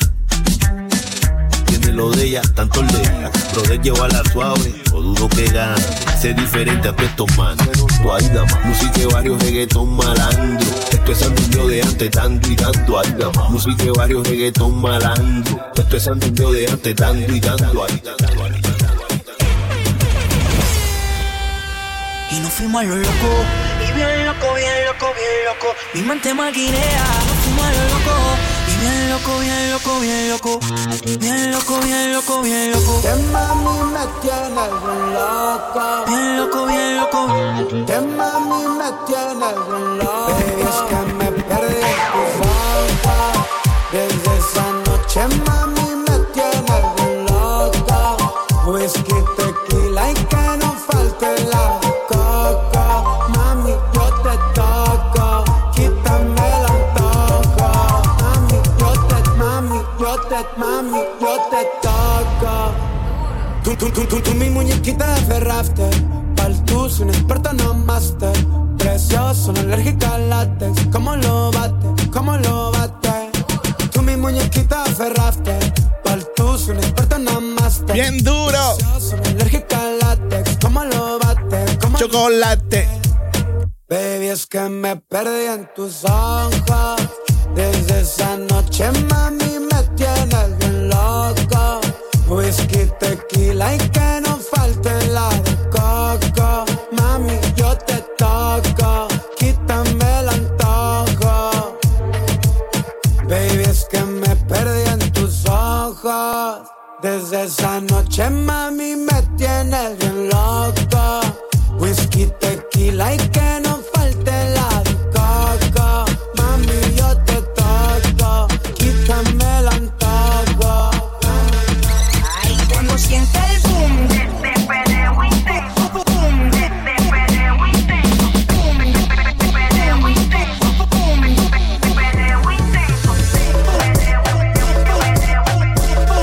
Tiene lo de ella, tanto el de ella. Brother, llévala suave, o dudo que gana. Sé diferente a todos estos manos. Tú ahí nada más. Música de varios reggaetón malandro. Esto es sandungueo de antes dando y dando. Ahí nada más. Música de varios reggaetón malandro. Esto es sandungueo de antes dando y dando. Ahí dando, ahí dando. Y nos fuimos a lo loco, y bien loco, bien loco, bien loco. Mi mente maquinea, nos fuimos a lo loco. Y bien loco, bien loco, bien loco. Bien loco, bien loco, bien loco. Que mami me tiene bien loco. Bien loco, bien loco. Que mami me tiene bien loco. Baby, es que me perdí en tus ojos. Desde esa noche mami me tiene bien loco. Whisky, tequila y que no falte la coco. Mami, yo te toco. Quítame el antojo. Mami, yo te, mami, yo te, mami, yo te toco. Tú, tú, tú, tú, tú mi muñequita de ferraste. Pa'l tú, soy un experto, no master. Precioso, no alérgica al látex. ¿Cómo lo bate? ¿Cómo lo bate? Tú mi muñequita de ferraste. Pa'l tú, soy un experto, no master. Bien duro. Precioso, no alérgica al látex. ¿Cómo lo bate? ¿Cómo Chocolate. Baby, es que me perdí en tus ojos. Desde esa noche, mami, me tienes bien loco. Whisky, tequila y que no falte la de coco. Mami, yo te toco. Quítame el antojo. Baby, es que me perdí en tus ojos. Desde esa noche, mami, me tienes bien loco. Whisky, tequila y que no falte la de coco. Mami, yo te toco. Quítame el antojo. Ay, cuando siente el boom de este perreo intenso, boom de este perreo intenso, boom de este perreo intenso, boom de este perreo intenso, perreo, perreo, perreo,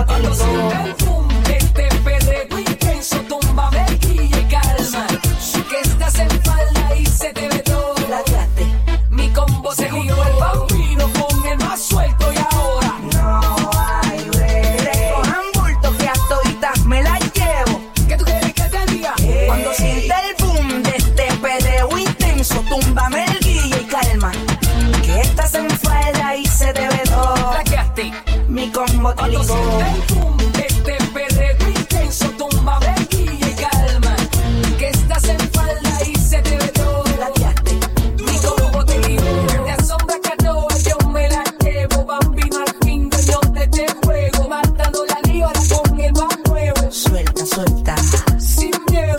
Cuando sienta el boom de este perreo intenso, túmbame y calma. Que estás en falda y se te ve todo. Mi combo se dio el bambino con el más suelto y ahora No hay break. Cojan bulto que a toditas me las llevo. ¿qué tú quieres que te diga? Cuando sienta el boom de este perreo intenso, túmbame el guille y calma. Que estás en falda y se te ve todo. Flaqueaste. Mi combo te Cuando ligó. sienta el boom de este perreo intenso, túmbame y calma. Que estás en falda y se te ve todo. Mi combo te ligó. Te asombra que no, yo me la llevo. Bambino al fin, dueño de este juego. Matando la liga con el más nuevo. Suelta, suelta. Sin miedo.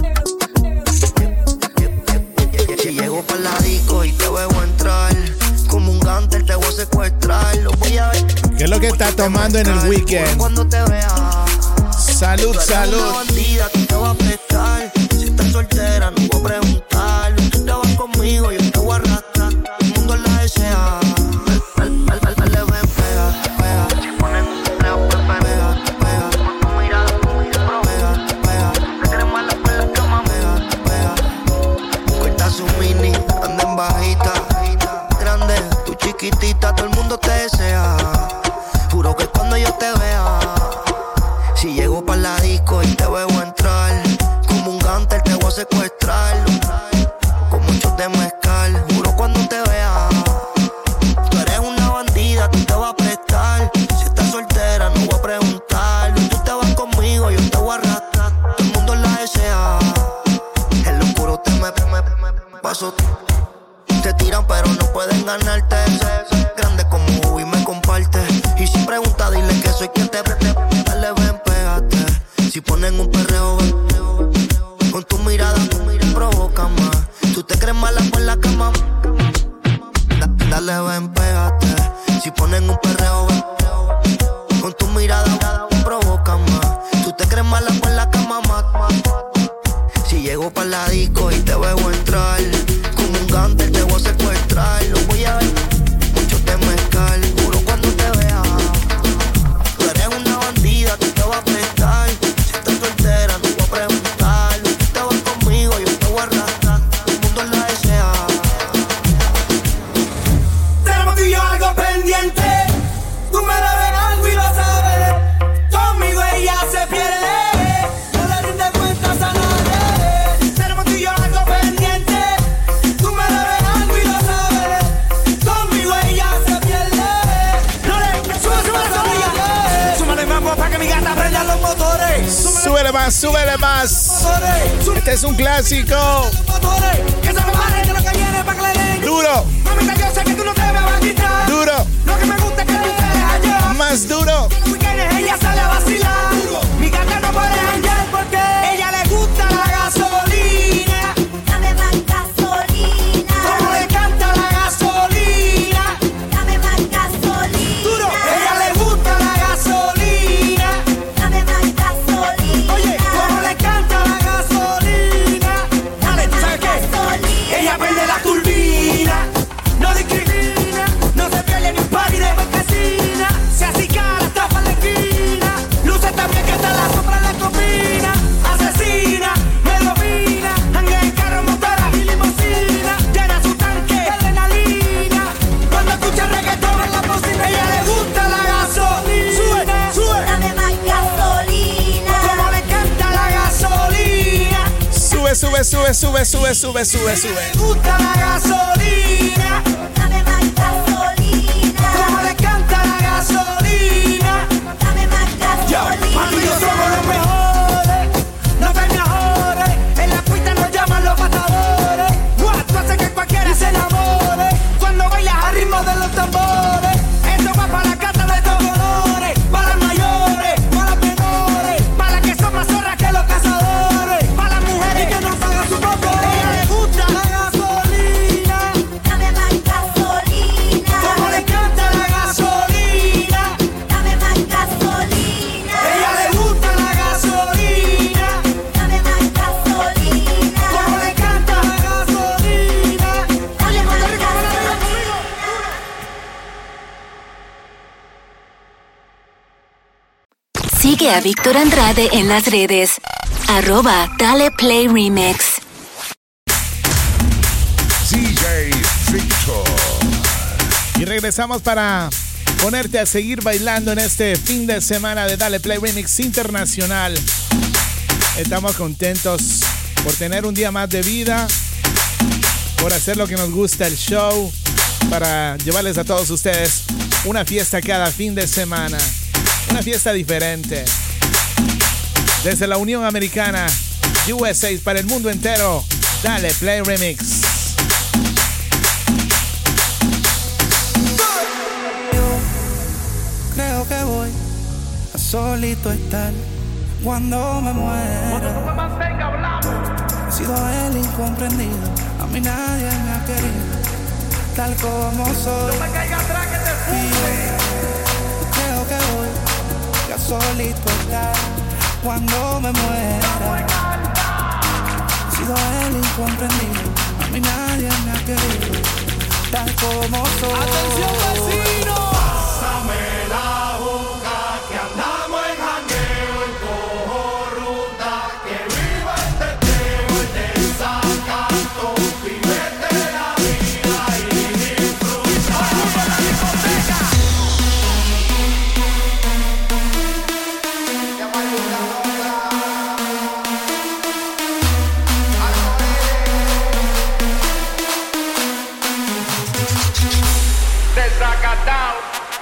Si llego pa' la disco y te veo entrar, como un gánster te voy a secuestrar. Lo voy a ver ¿Qué es lo que está tomando en el weekend? cuando te vea. Salud, Tú eres salud. una bandida que te va a prestar. Si estás soltera no voy a preguntar. Tú te vas conmigo, yo te voy a arrastrar. El mundo la desea. Al- al- al- Dale, ven, pega, pega. Si ponen un perreo, pues pega, pega. Con tu mirada, pega, pega. Te crees mala por la cama, pega, pega. Corta su mini, anda en bajita. Grande, tú chiquitita, todo el mundo te desea. Juro que cuando yo te vea, si llego pa' la disco y te veo entrar, como un gánster te voy a secuestrar. Con muchos de mezcal, juro cuando te vea. Tú eres una bandida, tú te vas a prestar. Si estás soltera no voy a preguntar. Tú te vas conmigo, yo te voy a arrastrar. Todo el mundo la desea. El oscuro te me, me, me, me paso. Te tiran pero no pueden ganarte. Grande como Hugo y me comparte. Y si pregunta dile que soy quien te prende. Dale, ven, pégate. Si ponen un perreo, ven. Con tu mirada, tu mirada provoca más. Tú te crees mala por la cama. Da- Dale, ven, pégate. Si ponen un perreo, ven. Con tu mirada, provoca más. Tú te crees mala por la cama, más. Si llego pa' la disco y te veo entrar, como un gánster te voy a secuestrar. Lo voy a ver, mucho te mezcal. Juro cuando te vea. Tú eres una bandida, tú te vas a prestar. Si estás soltera, no voy a preguntar. Tú te vas conmigo, yo te voy a arrastrar. El mundo la desea. Tenemos tú y yo algo pendiente. Tú me debes algo y lo sabes. Conmigo ella se pierde. No le rinde cuentas a nadie. Tenemos tú y yo algo pendiente. Tú me debes algo y lo sabes. Conmigo ella se pierde. No le sube, sube la sombrilla. Súmale mambo pa' que mi gata prenda los motores. Súbele más, súbele más. Este es un clásico. Que se prepare que lo que viene pa' que le den. Duro, Mamita, yo sé que tú no te me vas a quitar. duro, Lo que me gusta es que tú te dejas llevar. más duro. Weekends ella sale a vacilar. Mi gata no puede janguear porque ella le gusta la gasolina. Dame más gasolina. Como le encanta la gasolina. Dame más gasolina. Duro. Ella le gusta la gasolina. Dame más gasolina. Oye, como le encanta la gasolina. Dale, ¿tú sabes qué? Ella prende la turbina. No discrimina. No se pierde ni un party de marquesina. Se acicala hasta pa' la esquina. Luce también que hasta la sombra le combina. Asesina, me domina. Hanguea en carro, motora y limusina. Llena su tanque de adrenalina. Cuando escucha reggaetón en la bocina, ella le gusta la gasolina. Sube, sube. Dame más gasolina. Como le encanta la gasolina. Sube, sube, sube, sube, sube, sube, sube, sube. Le gusta la gasolina. Dame más gasolina. Como le encanta la gasolina. Dame más gasolina. Mami, yo somos los mejores. No te mejores. En la pista nos llaman los matadores. What? Tú haces que cualquiera se enamore. Cuando bailas al ritmo de los tambores. Esto va para la cata de estos colores. Para las mayores, para las menores. Para las que son más zorras que los cazadores. Para las mujeres que no pagan su poco. Ella le gusta la gasolina. Dame más gasolina. Como le encanta la gasolina. Dame más gasolina. Sigue a Víctor Andrade en las redes. Arroba Dale Play Remix. D J Victor. Y regresamos para ponerte a seguir bailando en este fin de semana de Dale Play Remix Internacional. Estamos contentos por tener un día más de vida, por hacer lo que nos gusta, el show, para llevarles a todos ustedes una fiesta cada fin de semana, una fiesta diferente. Desde la Unión Americana, U S A, para el mundo entero, Dale Play Remix. Creo que voy a solito estar cuando me muera. He sido el incomprendido, a mí nadie me ha querido tal como soy. No me caiga atrás que te fui. Creo que voy a solito estar cuando me muera. He sido el incomprendido, a mí nadie me ha querido tal como soy. ¡Atención, vecino! Pásame la boca que andamos en jangueo, en cojo ruta, que viva el teteo, el desacato, vivete la vida y disfruta. ¡Vamos a la discoteca! Desacatao.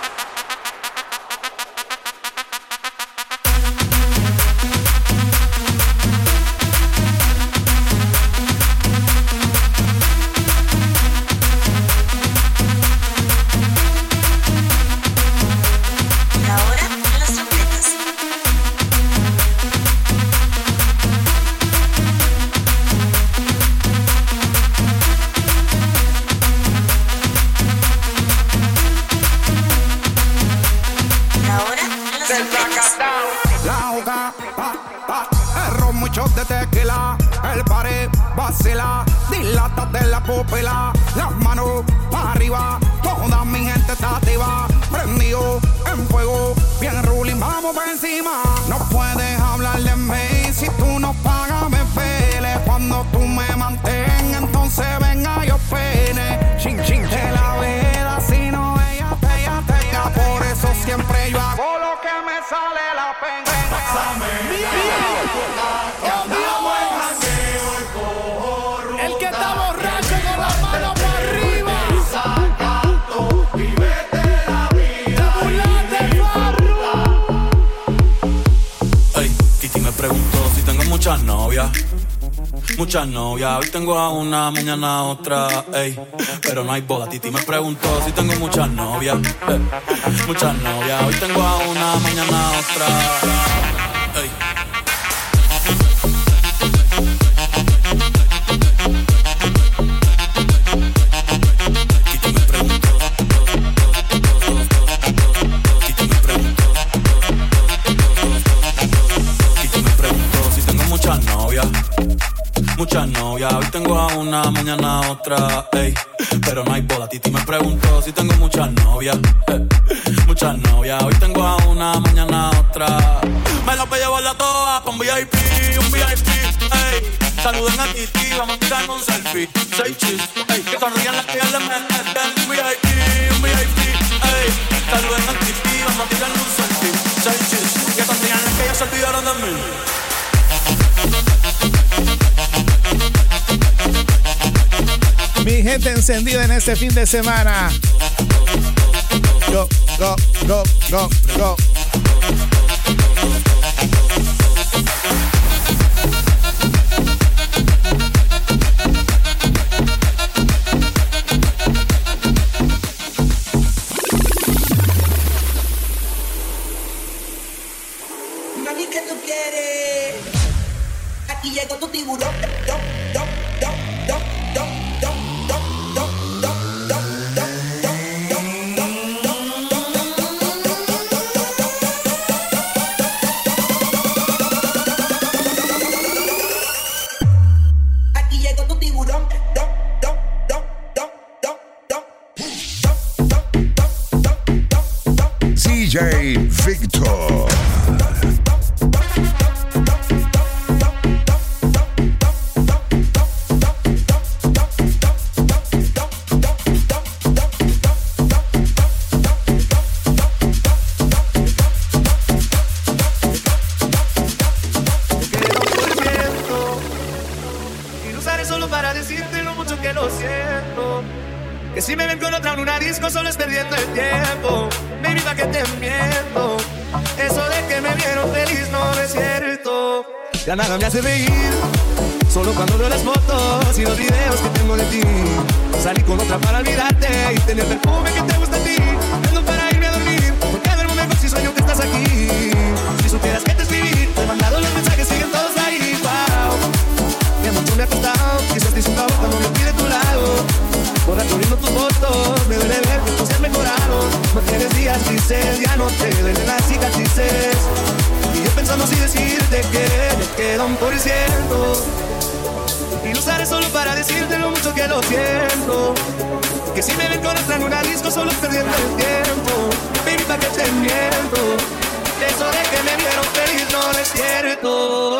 La hoja, pa, pa, el ron, muchos de tequila, el pared vacila, dilata de la pupila, las manos para arriba, toda mi gente está activa, prendido en fuego, bien ruling, vamos por encima. No puedes hablar de mí si tú no pagas, me pele, cuando tú me mantengas, entonces venga yo pene, chin chin de la vida, si no ella te, ella te, ella, por eso siempre yo hago lo que me sale la pena. El que está borracho con las manos para arriba. Ey, Titi me preguntó si tengo muchas novias. Muchas novias, hoy tengo a una, mañana a otra, ey, pero no hay boda. Titi me preguntó si tengo muchas novias, eh, muchas novias, hoy tengo a una, mañana a otra, ey. Titi me preguntó, Titi me preguntó, Titi me preguntó si tengo muchas novias. Muchas novias, hoy tengo a una, mañana a otra, ey, pero no hay boda. Titi me preguntó si tengo muchas novias, eh, muchas novias, hoy tengo a una, mañana a otra. Me la voy a llevar a todas con V I P, un V I P, ey. Saluden a Titi, vamos a tirar un selfie. Seis chis, ey, que sonrían las que ya le meten. Un V I P, un V I P, ey. Saluden a Titi, vamos a tirar un selfie. Seis chis, que sonrían las que ya se olvidaron de mí. Mi gente encendida en este fin de semana. Go, go, go, go, go. Mami, ¿qué tú quieres? Aquí llegó tu tiburón. Do, do, do, do, do, do, do, do, do, do, do, aquí llegó tu tiburón. Do, do, do, do, do, do. D J Victor. Que si me ven con otra en una disco solo es perdiendo el tiempo. Baby, pa' que te miento. Eso de que me vieron feliz no es cierto. Ya nada me hace reír. Solo cuando veo las fotos y los videos que tengo de ti. Salí con otra para olvidarte y tener perfume que te gusta a ti. Ando para irme a dormir, porque a ver momento si sueño que estás aquí. Si supieras que te escribí, te he mandado los mensajes, siguen todos ahí. Wow, que mucho me ha costado, quizás te hice un favor cuando me fui de tu lado. Borrar corriendo tus fotos, me duele ver que tú se has mejorado. No tienes días grises, ya no te duelen las cicatrices. Y yo pensando si decirte que me queda un por ciento. Y lo usaré solo para decirte lo mucho que lo siento. Que si me ven con otra en una disco solo es perdiendo el tiempo. Baby, pa' que te miento. Eso de que me vieron feliz no es cierto.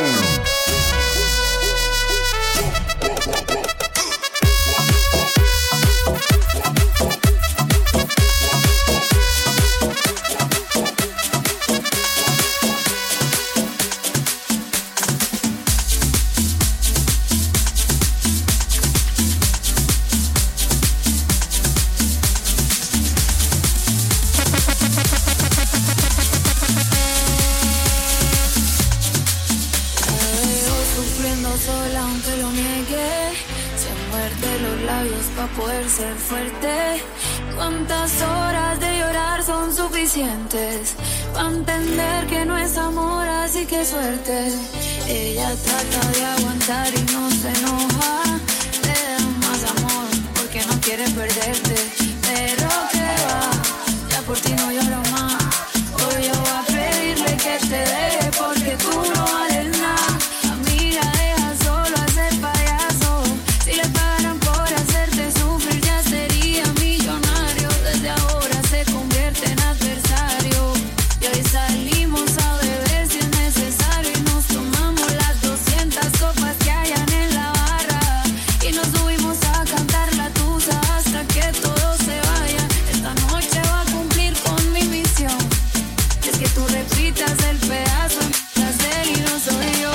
Poder ser fuerte. ¿Cuántas horas de llorar son suficientes para entender que no es amor, así que suerte? Ella trata de aguantar y no se enoja. Le da más amor porque no quiere perderte. Pero que va, ya por ti no lloro más. Hoy yo voy a pedirle que te deje porque tú no vales nada. Amiga, deja solo a ese payaso. Si le pagaran por hacerte sufrir ya sería millonario. Desde ahora se convierte en adversario. Y hoy salimos a beber si es necesario. Y nos tomamos las doscientas copas que hayan en la barra. Y nos subimos a cantar la tusa hasta que todo se vaya. Esta noche voy a cumplir con mi misión. Es que tú repitas el pedazo en él y no soy yo.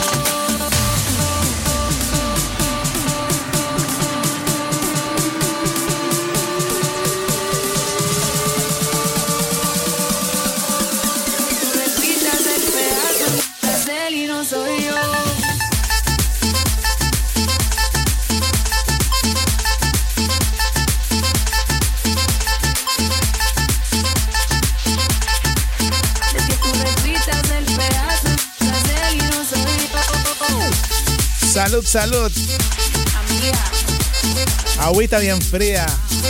Y no soy yo. Es que tú repitas el pedazo de él y no soy yo. Salud, salud. Amiga. Agüita bien fría.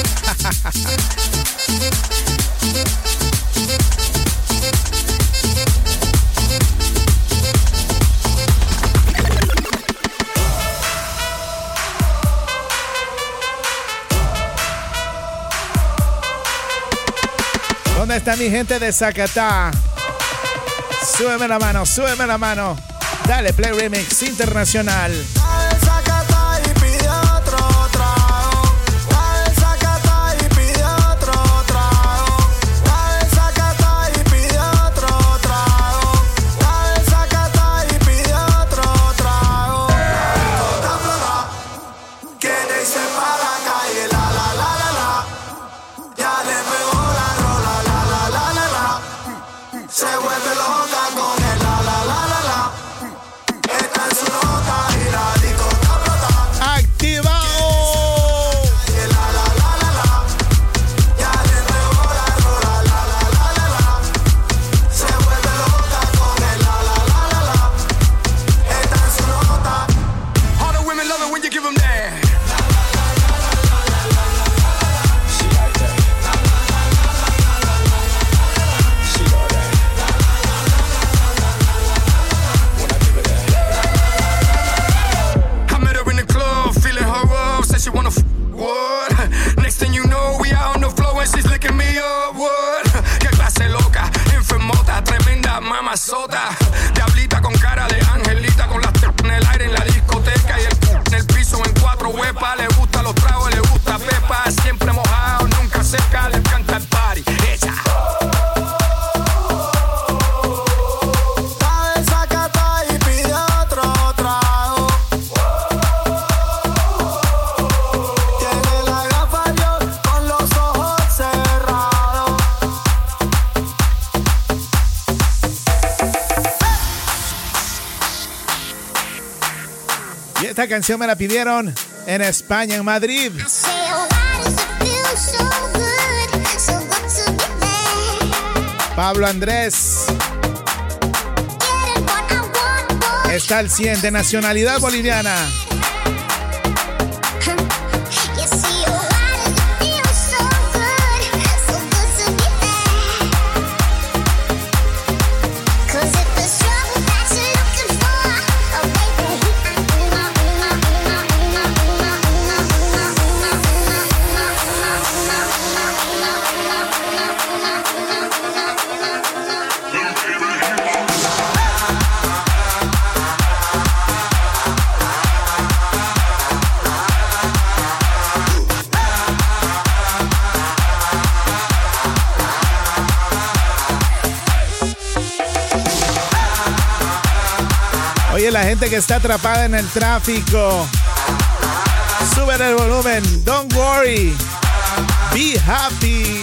¿Dónde está mi gente de Zacatá? Súbeme la mano, súbeme la mano. Dale Play Remix Internacional. Mamazota, diablita con cara de angelita, con las t en el aire en la discoteca y el c en el piso en cuatro huepas. Le gusta los tragos, le gusta pepa, siempre mojado, nunca seca, le encanta el party. Ella. Tiene la gafa, yo Esta canción me la pidieron en España, en Madrid. Pablo Andrés. Está al cien, de nacionalidad boliviana. Oye, la gente que está atrapada en el tráfico, sube el volumen. Don't worry, be happy.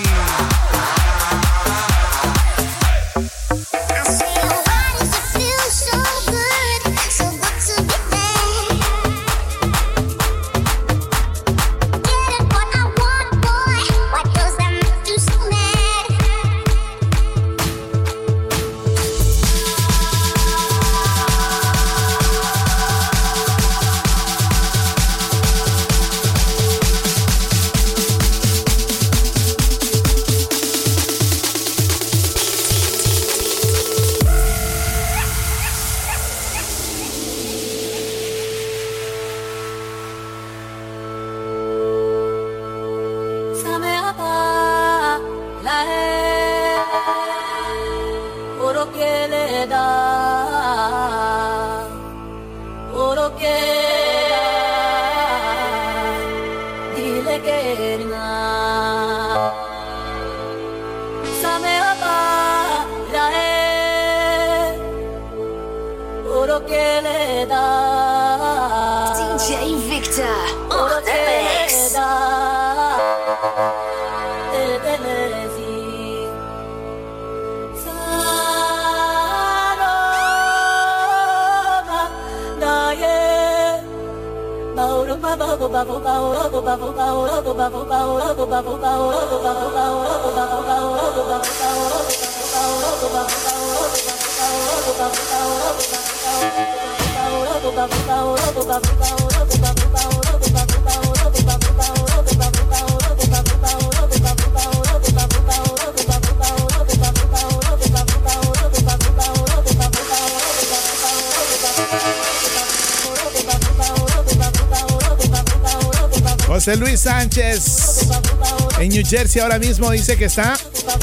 José Luis Sánchez en New Jersey ahora mismo dice que está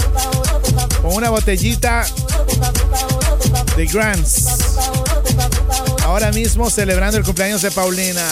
con una botellita de Grants, ahora mismo celebrando el cumpleaños de Paulina.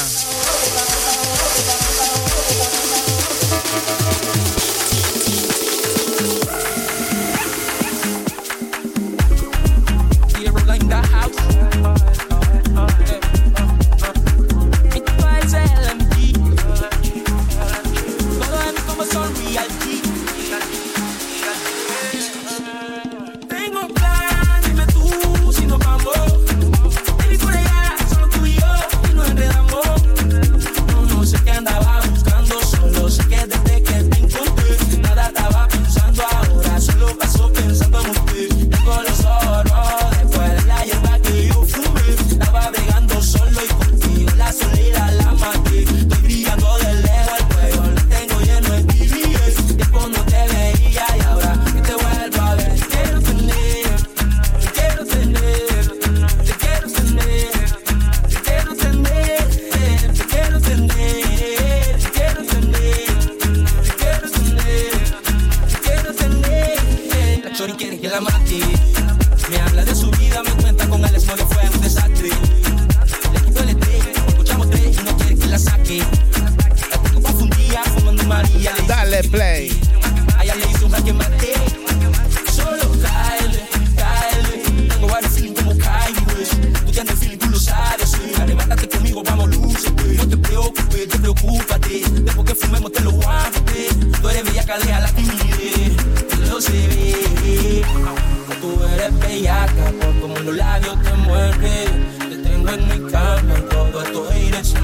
Por como los labios te muerde, te tengo en mi cama, todo esto iré.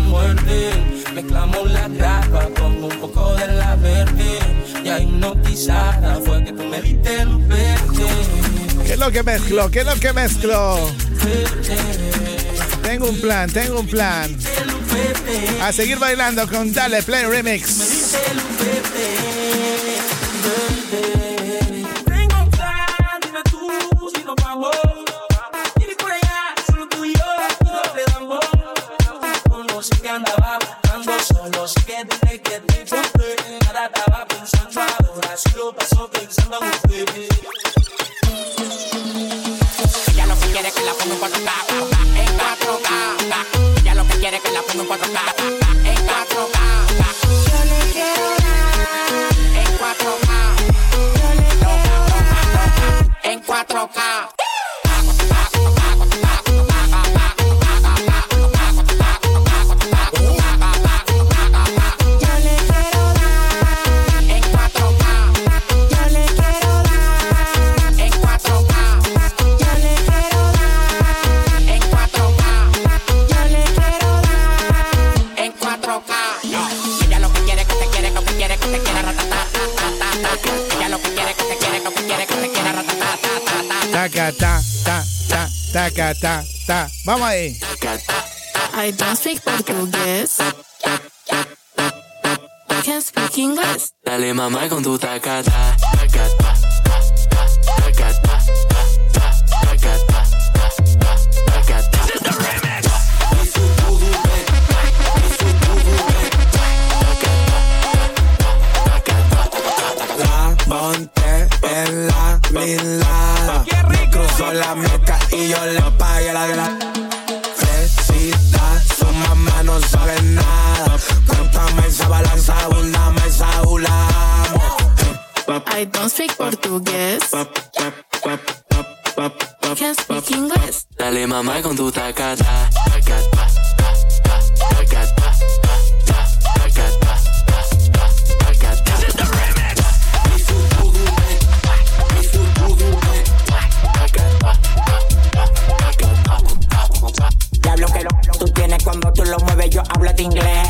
tomamos la grapa con un poco de la verde. Y ahí hipnotizada fue que tú me diste luz verde. ¿Qué es lo que mezclo? ¿Qué es lo que mezclo? Tengo un plan, tengo un plan. A seguir bailando con Dale Play Remix. Tengo un plan, dime tú si nos vamos. Ir por allá, solo tú y yo, y no te damos. No sé qué andaba buscando, solo sé que desde que te encontré, nada estaba pensando ahora, si lo paso pensando en usted. Ella lo que quiere es que la ponga en cuatro K, en cuatro K. Ella lo que quiere es que la ponga en cuatro K, en cuatro K. Yo le quiero dar En cuatro K, yo le quiero dar en cuatro K. yo le quiero dar En cuatro K, yo le quiero dar en cuatro K, yo le quiero dar en cuatro K, yo le quiero dar en cuatro K. Ella lo que quiere que te quiere, lo que quiere que te quiera ratata. Ella lo que quiere que te quiere, lo que quiere que te quiera ratata. Taca, ta, ta, ta, taca, ta, ta. Vamos ahí. I don't speak portugués. I can speak English. Dale mamá con tu tacata, tacata, tacata, tacata, tacata. La monté en la blindada. Me cruzó la meca y yo le pagué la grada. Fresita, su mamá no sabe nada. Cuéntame esa balanza, una mesa, ulamos. I don't speak portugués. I can speak English. Dale mamá con tu tacata, tacata, tacata, tacata, tacata. Diablo que lo tú tienes cuando tú lo mueves, yo hablo de inglés.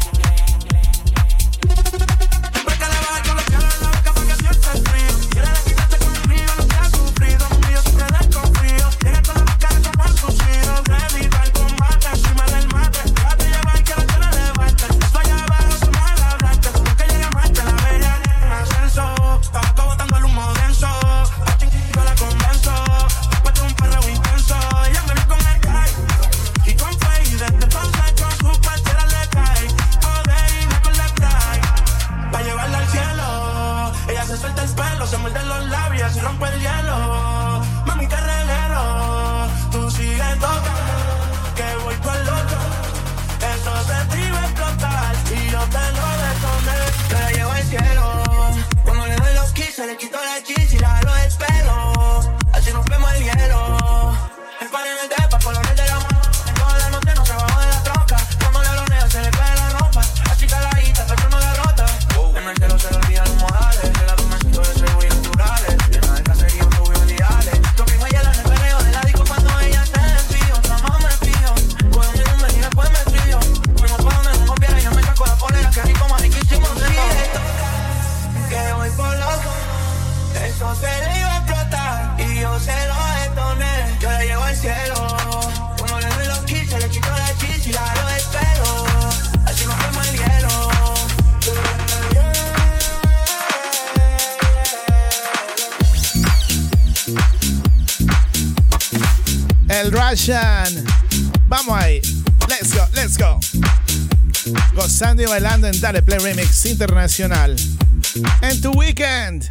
El Russian. Vamos ahí. Let's go, let's go. Gozando y bailando en Dale Play Remix Internacional. En tu weekend.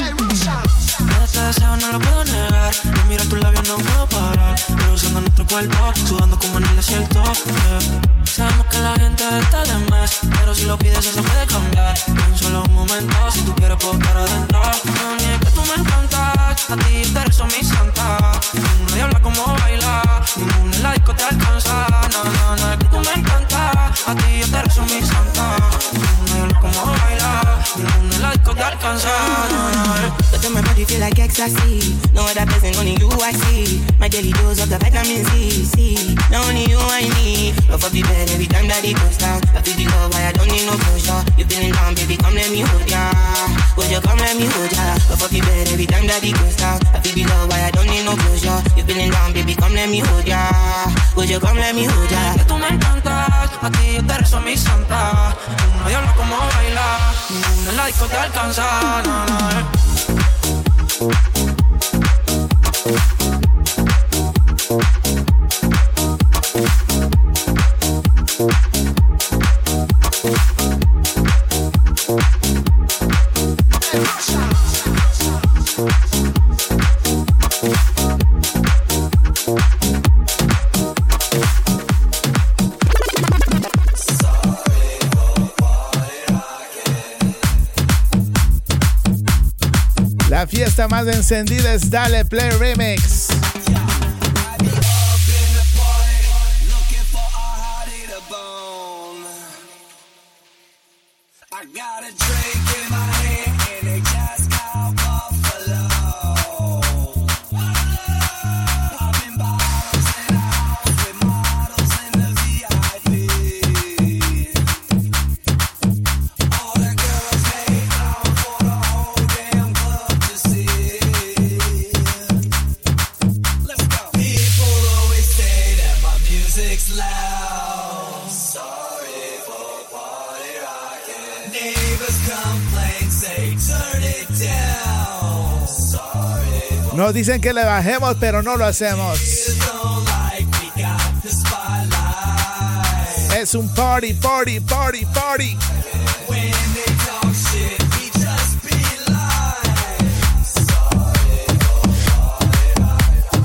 Ese deseo no lo puedo negar. Y mira tus labios no puedo parar. Reduciendo nuestro cuerpo, sudando como en el desierto. Yeah. Sabemos que la gente está de más, pero si lo pides eso puede cambiar. En solo un momento, si tú quieres puedo estar adentro. No niegues que tú me encantas, a ti te rezo mi santa. Ninguna diabla como baila, ninguna en la disco te alcanza. No, no, no, es que tú me encantas, a ti yo te rezo mi santa. Ninguna diabla como baila, ninguna en la disco te alcanza. No, no, es que te me body feel like ecstasy. No other person, only you I see. My daily dose of the vitamin C, C. Now only you I need. Love of the bed every time that it goes down. I feel the love, why I don't need no closure. You feeling down, baby, come let me hold ya. Would you come let me hold ya? Love of the bed every time that it goes down. I feel the love, why I don't need no closure. You feeling down, baby, come let me hold ya. Would you come let me hold ya? Que tú me encantas, a ti yo te rezo mi santa. Tú no diablo como baila, ninguna en la disco te alcanza, no, no, eh. La fiesta más encendida es Dale Play Remix. I got a drink in my hand and they just called Buffalo. Popping bottles in the house with models in the V I P. All the girls make love for the whole damn club to see. Let's go. People always say that my music's loud. Sorry for party rocking. Neighbors complain, say turn it down. Sorry. Nos dicen que le bajemos, pero no lo hacemos. Don't like we got the spotlight. Es un party, party, party, party. When they talk shit, we just be like, sorry for party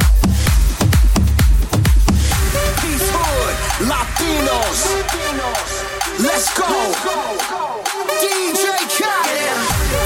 Peace Hood, Latinos. Let's go. D J Khaled.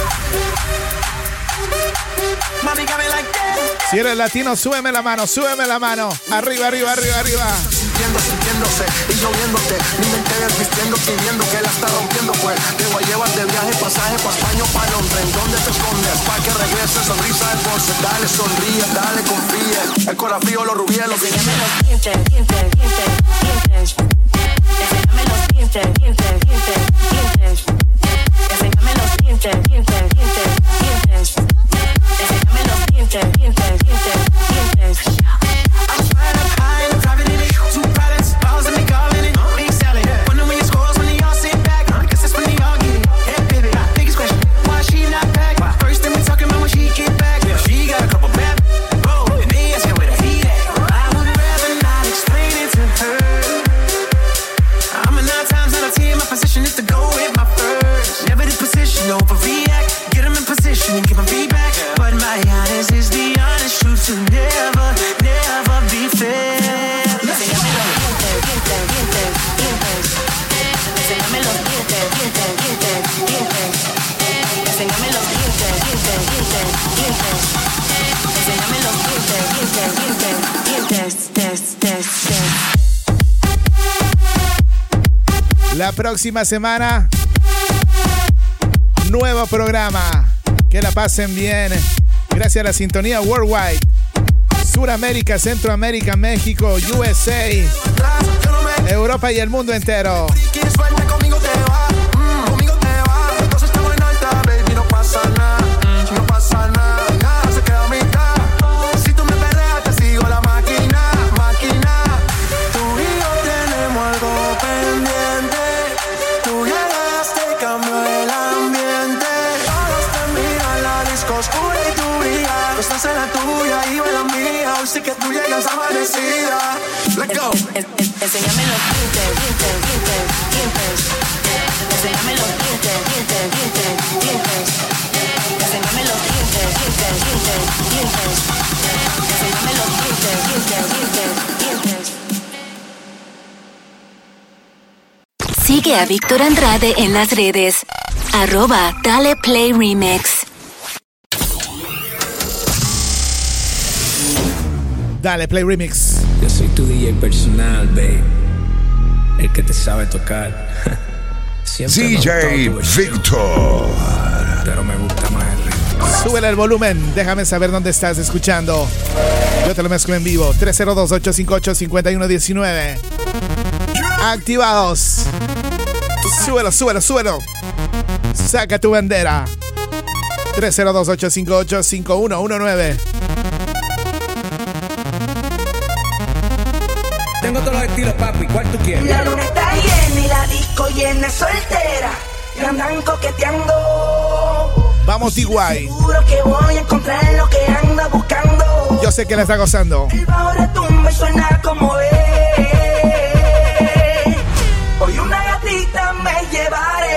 Mami, got me like that. Si eres latino, súbeme la mano, súbeme la mano. Arriba, arriba, arriba, arriba. Sintiendo, sintiéndose y lloviéndote. Mi mente desvistiendo, pidiendo que la está rompiendo. Pues te voy a llevar de viaje, pasaje pa' España o pa' Londres. ¿Dónde te escondes? Pa' que regrese, sonrisa de bolsa. Dale, sonríe, dale, confíe. El corazón frío, los rubíes, los Enséñame los dientes, dientes, dientes, dientes. Enséñame los dientes, dientes, dientes, dientes. Enséñame los dientes, dientes, dientes, dientes. Enséñame los dientes, dientes, dientes, dientes. I'm flying up high in a private in it. Two pilots, balls in me calling it. Big salad. Wonder when your scores when they all sit back. Guess that's when they all get it. Hey, baby, biggest question. Why she not back? First thing we talking about when she get back. She got a couple bad bro, and they asking where the heat at. I would rather not explain it to her. I'm a nine times out of ten. My position is to go with my first. Never the position, overreact. Get them in position and give them feedback. But my honest is the honest truth to never, never be fair. Enséñame los dientes, dientes, dientes, dientes. Enséñame los dientes, dientes, dientes, dientes. Enséñame los dientes, dientes, dientes, dientes. Enséñame los dientes, dientes, dientes, dientes, tes, tes, tes. La próxima semana, nuevo programa. Que la pasen bien. Gracias a la sintonía Worldwide. Suramérica, Centroamérica, México, U S A, Europa y el mundo entero. quieres suelta, conmigo te va, mm, conmigo te va. Entonces estamos en alta, baby, no pasa nada, no pasa nada, nada se queda a mitad. Si tú me perreas, te sigo la máquina, máquina. Tú y yo tenemos algo pendiente. Tú llegaste y cambió el ambiente. Todos te miran, la disco oscura y tú brillas. Tú estás en la tuya y yo en la mía. Hoy sí que tú llegas amanecida. Let's go. Enséñame los dientes, dientes, dientes, dientes. Enséñame los dientes, dientes, dientes, dientes. Enséñame los dientes, dientes, dientes, dientes. Enséñame los dientes, dientes, dientes, dientes. Sigue a Víctor Andrade en las redes. Arroba Dale Play Remix. Dale Play Remix. Yo soy tu D J personal, babe. El que te sabe tocar. Siempre D J Víctor. Pero me gusta más el ritmo. Súbele el volumen, déjame saber dónde estás escuchando. Yo te lo mezclo en vivo. tres cero dos, ocho cinco ocho, cinco uno uno nueve. Activados. Súbelo, súbelo, súbelo. Saca tu bandera. tres cero dos, ocho cinco ocho, cinco uno uno nueve. Tengo todos los estilos, papi. ¿Cuál tú quieres? La luna está llena y la disco llena soltera. Y andan coqueteando. Vamos, T Y. Seguro que voy a encontrar lo que anda buscando. Yo sé que la está gozando. El bajo retumba y suena como es. Hoy una gatita me llevaré.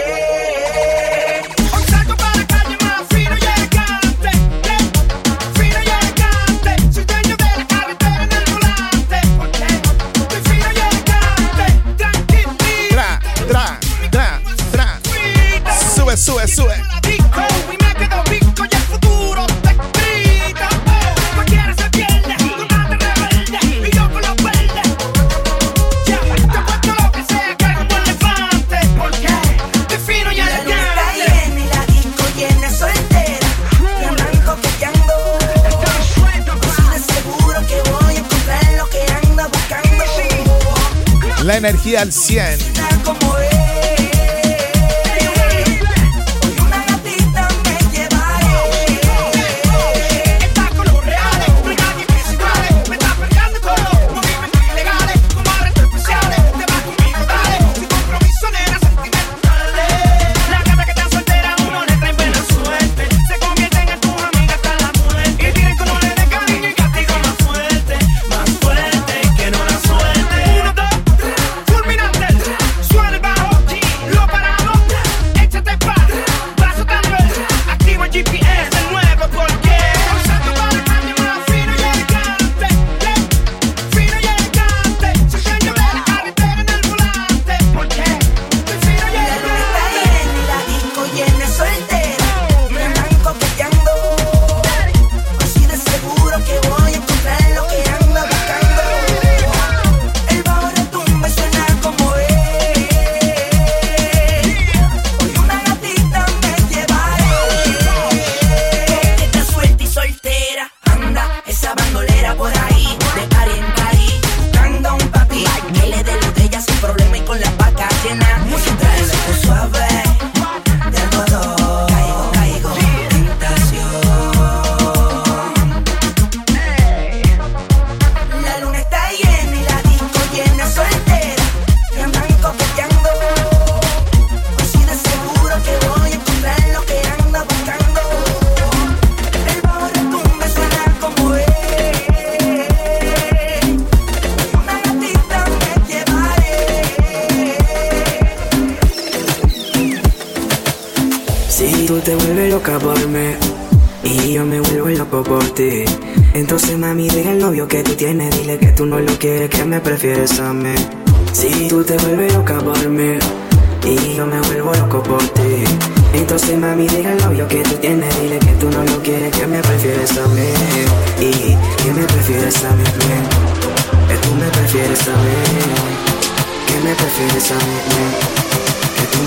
Hoy salgo para la calle más fino y elegante. Fino y elegante. Soy dueño de la carretera en el volante. Soy fino y elegante. Tranquilito. Tra, tra, tra, tra. Sube, sube, sube. Y me quedo pico y el futuro te grita. Cualquiera se pierde, tú no te rebelde. Y yo con los verdes. Ya, te cuento lo que sea, que como elefante. Porque te fino y elegante. La luna está llena y la disco llena soltera. Y andan coqueteando. Así de seguro que voy a encontrar lo que anda buscando. La energía al cien. Como es. Entonces mami, deja el novio que tú tienes, dile que tú no lo quieres, que me prefieres a mí. Si tú te vuelves loca por mí y yo me vuelvo loco por ti. Entonces mami, deja el novio que tú tienes, dile que tú no lo quieres, que me prefieres a mí. Y que me prefieres a mí, que tú me prefieres a mí. Que me prefieres a mí, que tú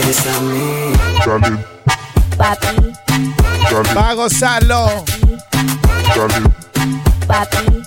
me prefieres a mí. Papi, va a gozarlo. Papi,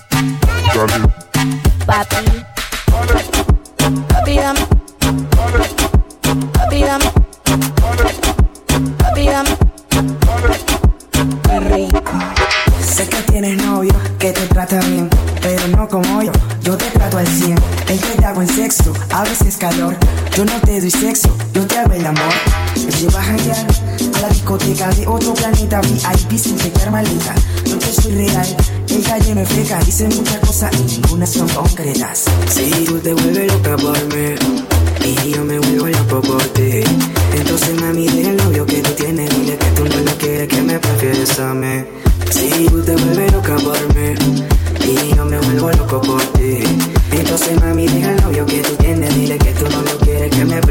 papi, papi, dame, papi, dame, papi, dame, qué rico. Sé que tienes novio que te trata bien, pero no como yo, yo te trato al cien. El que te hago en sexo, a veces calor. Yo no te doy sexo, yo te hago el amor. Me llevas a janguear a la discoteca de otro planeta V I P sin pecar maleta. No te soy real, el calle me feca. Dicen muchas cosas y ninguna son concretas. Si tú te vuelves loca por mí y yo me vuelvo loco por ti, entonces mami, deja el novio que tú tienes, dile que tú no lo quieres, que me prefieres a mí. Si tú te vuelves loca por mí y yo me vuelvo loco por ti, entonces mami, deja el novio que tú tienes, dile que tú no lo quieres, que me prefieres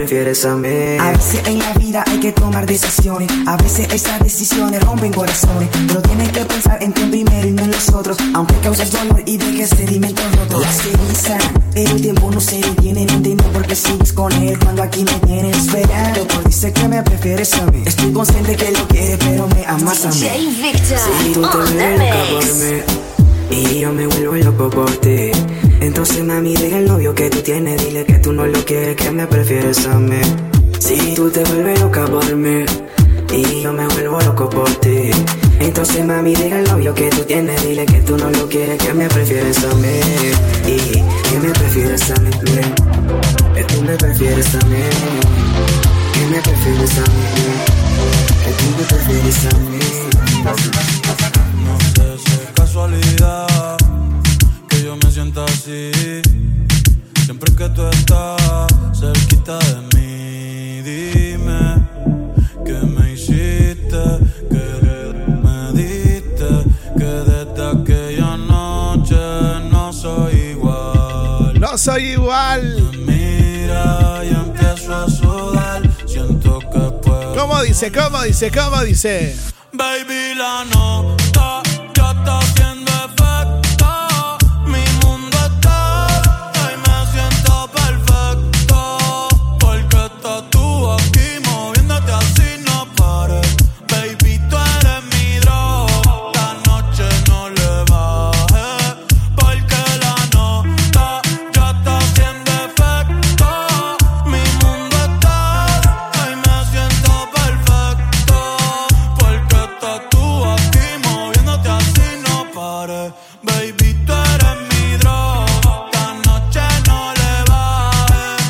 prefieres a mí. A veces en la vida hay que tomar decisiones. A veces esas decisiones rompen corazones. Pero tienes que pensar en ti primero y no en los otros. Aunque causes dolor y dejes sedimentos rotos. Las cenizas, el tiempo no se detiene. No entiendo por qué sigues con él cuando aquí me tienes esperando. Por dice que me prefieres a mí. Estoy consciente que lo quieres, pero me amas a mí. J Victor, si tú te vuelves loca por mí y yo me vuelvo loco por ti, entonces mami diga al novio que tú tienes, dile que tú no lo quieres, que me prefieres a mí. Si tú te vuelves loca por mí y yo me vuelvo loco por ti, entonces mami diga al novio que tú tienes, dile que tú no lo quieres, que me prefieres a mí. Y que me prefieres a mí, que tú me prefieres a mí, que me prefieres a mí, que tú me prefieres a mí. No sé si es casualidad que yo me sienta así. Siempre que tú estás cerquita de mí, dime que me hiciste, que me diste, que desde aquella noche no soy igual. No soy igual. Me mira y empiezo a sudar. Siento que puedo. ¿Cómo dice? ¿Cómo dice? ¿Cómo dice? Baby, la nota ya está haciendo efecto. Mi mundo está y me siento perfecto. Porque estás tú aquí moviéndote así, no pares. Baby, tú eres mi droga. La noche no le bajes. Porque la nota ya está haciendo efecto. Mi mundo está y me siento perfecto. Porque estás tú aquí moviéndote así, no pares. Baby, tú eres mi droga. La noche no le bajes.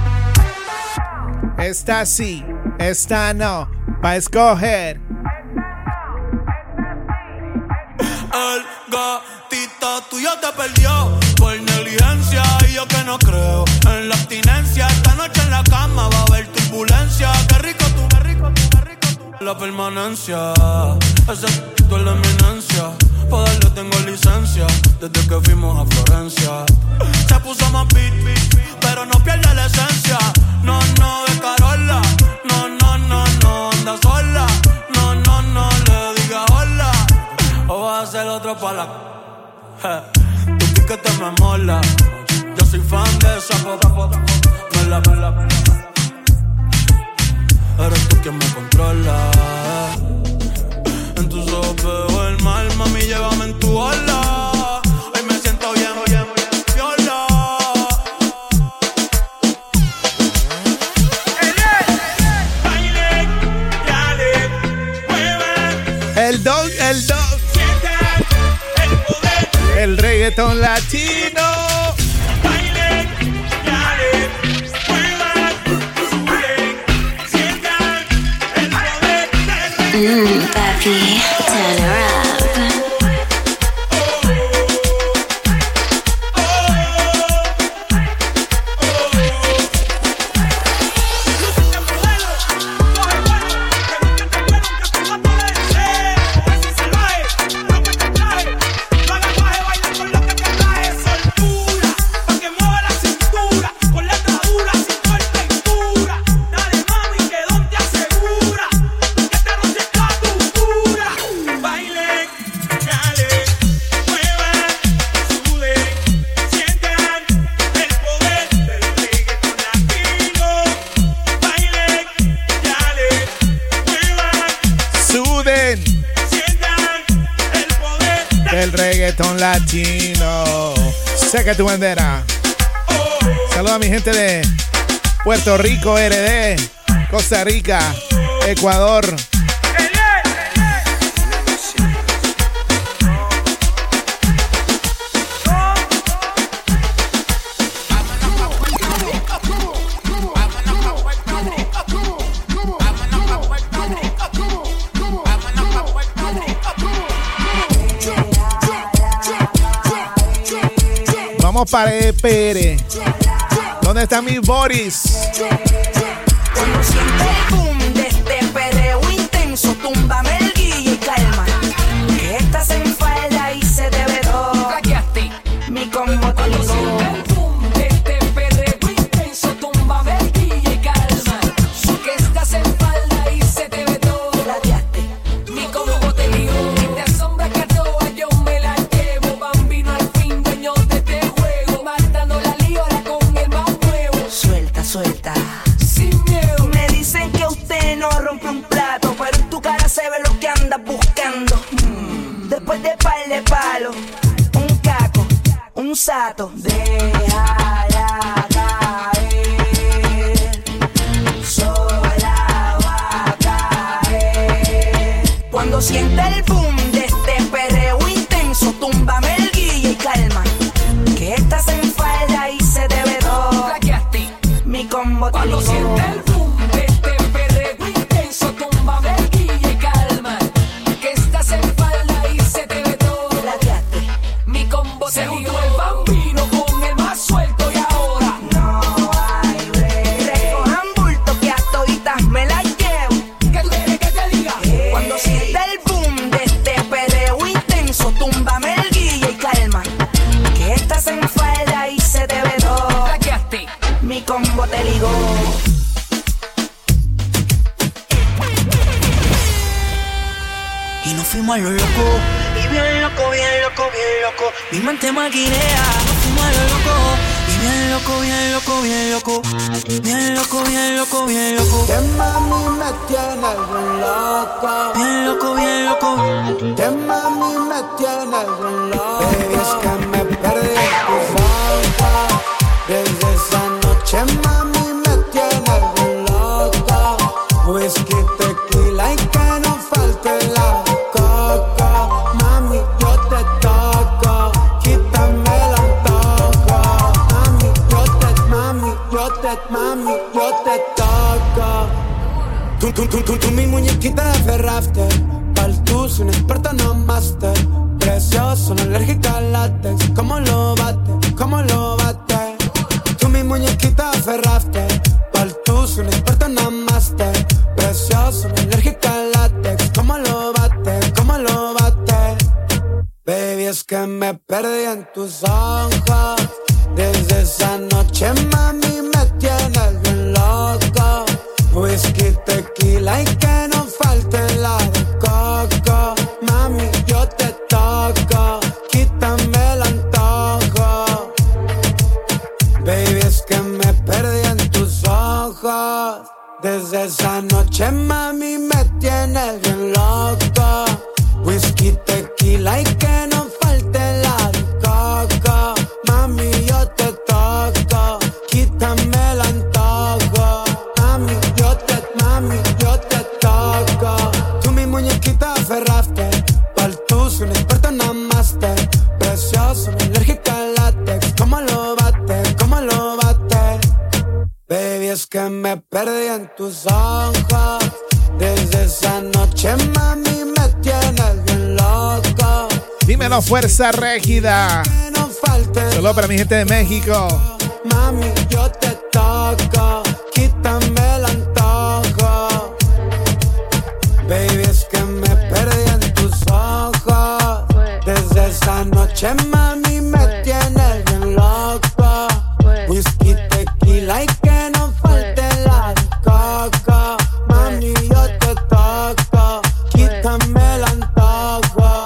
Esta sí, esta no, pa' escoger. El gatito tuyo te perdió por negligencia y yo que no creo en la abstinencia. Esta noche en la cama va a haber turbulencia. Qué rico tú, qué rico tú, qué rico tú. La permanencia, ese tú es la eminencia. Pa' darle tengo licencia desde que fuimos a Florencia. Se puso más beat, beat, beat, pero no pierde la esencia. No, no, de Carola. No, no, no, no, anda sola. No, no, no, le diga hola. O vas a hacer otro pa' la... Je, tu piquete me mola. Yo soy fan de esa foto. Me la, me la, me la. Eres tú quien me controla. En tus ojos veo el mal, mami, llévame en tu ola. Hoy me siento bien, bien, bien, viola. El dog, el dog. El reggaetón latino. Mmm, papi, turn her up. El reggaetón latino. Saca tu bandera. Saluda a mi gente de Puerto Rico, R D, Costa Rica, Ecuador. Vamos para E P R. ¿Dónde está mi Boris? Cuando siente el boom de este perreo intenso, túmbame el guille y calma. Que estás en falda y se te ve todo. Traqueaste mi combo Cuando siente el boom de este perreo intenso, túmbame el guille y calma. un sato. Déjala caer, sola va a caer. Cuando sienta el boom de este perreo intenso, túmbame el guille y calma, que estás en falda y se te ve todo. Mi combo te Cuando ligó. siente el boom de este perreo intenso, túmbame el guille y calma, que estás en falda y se te ve todo. Mi combo se juntó el bambino con el más suelto y ahora no hay break. Recojan bulto que a toditas me las llevo. ¿Qué tú quieres que te diga? Cuando sienta el boom de este perreo intenso, túmbame el guille y calma, que estás en falda y se te ve todo. Mi combo te ligó. Y nos fuimos a lo loco, y bien loco, bien loco, bien loco. Mi mente maquinea, nos fuimos a lo loco, y bien loco, bien loco, bien loco. Bien loco, bien loco, bien loco. Que mami me tiene bien loco. Bien loco, bien loco. Que mami me tiene bien loco. Baby, es que me perdí en tus ojos. Desde esa noche mami me tiene bien loco. Whisky, tequila y que no falte la coca. Mami, yo te toco, quítame el antojo. Mami, yo te, mami, yo te, mami, yo te toco. Tú, tú, tú, tú, tú mi muñequita de ferrafte. Pa'l tú, soy un experto no master. Precioso, no alérgica al látex. ¿Cómo lo bate? ¿Cómo lo bate? Tú mi muñequita de ferrafte. Pa'l tú, soy un experto no master. Precioso, no alérgica al látex. ¿Cómo lo bate? ¿Cómo lo bate? Baby, es que me perdí en tus ojos. Desde esa noche, mami, me tienes bien loco. Whisky, tequila y que no falte la de coco. Mami, yo te toco, quítame el antojo. Baby, es que me perdí en tus ojos. Desde esa noche, mami, me tienes bien loco. Whisky, tequila y que no falte la de coco. Mami, yo te toco, quítame el antojo. Mami, yo te, mami, yo te toco. Tú mi muñequita ferraste. Pa'l tú, soy un experto en master. Precioso, no alérgica al látex. ¿Cómo lo bate? ¿Cómo lo bate? Baby, es que me perdí en tus ojos. Desde esa noche, mami, me tienes bien loco. Dímelo, Fuerza Régida. Solo para mi gente de México. Mami, yo te toco, quítame el antojo. Baby, es que me perdí en tus ojos. Desde esa noche, mami, me tienes bien loco. Whisky, tequila y que no falte la de coco. Mami, yo te toco, quítame el antojo.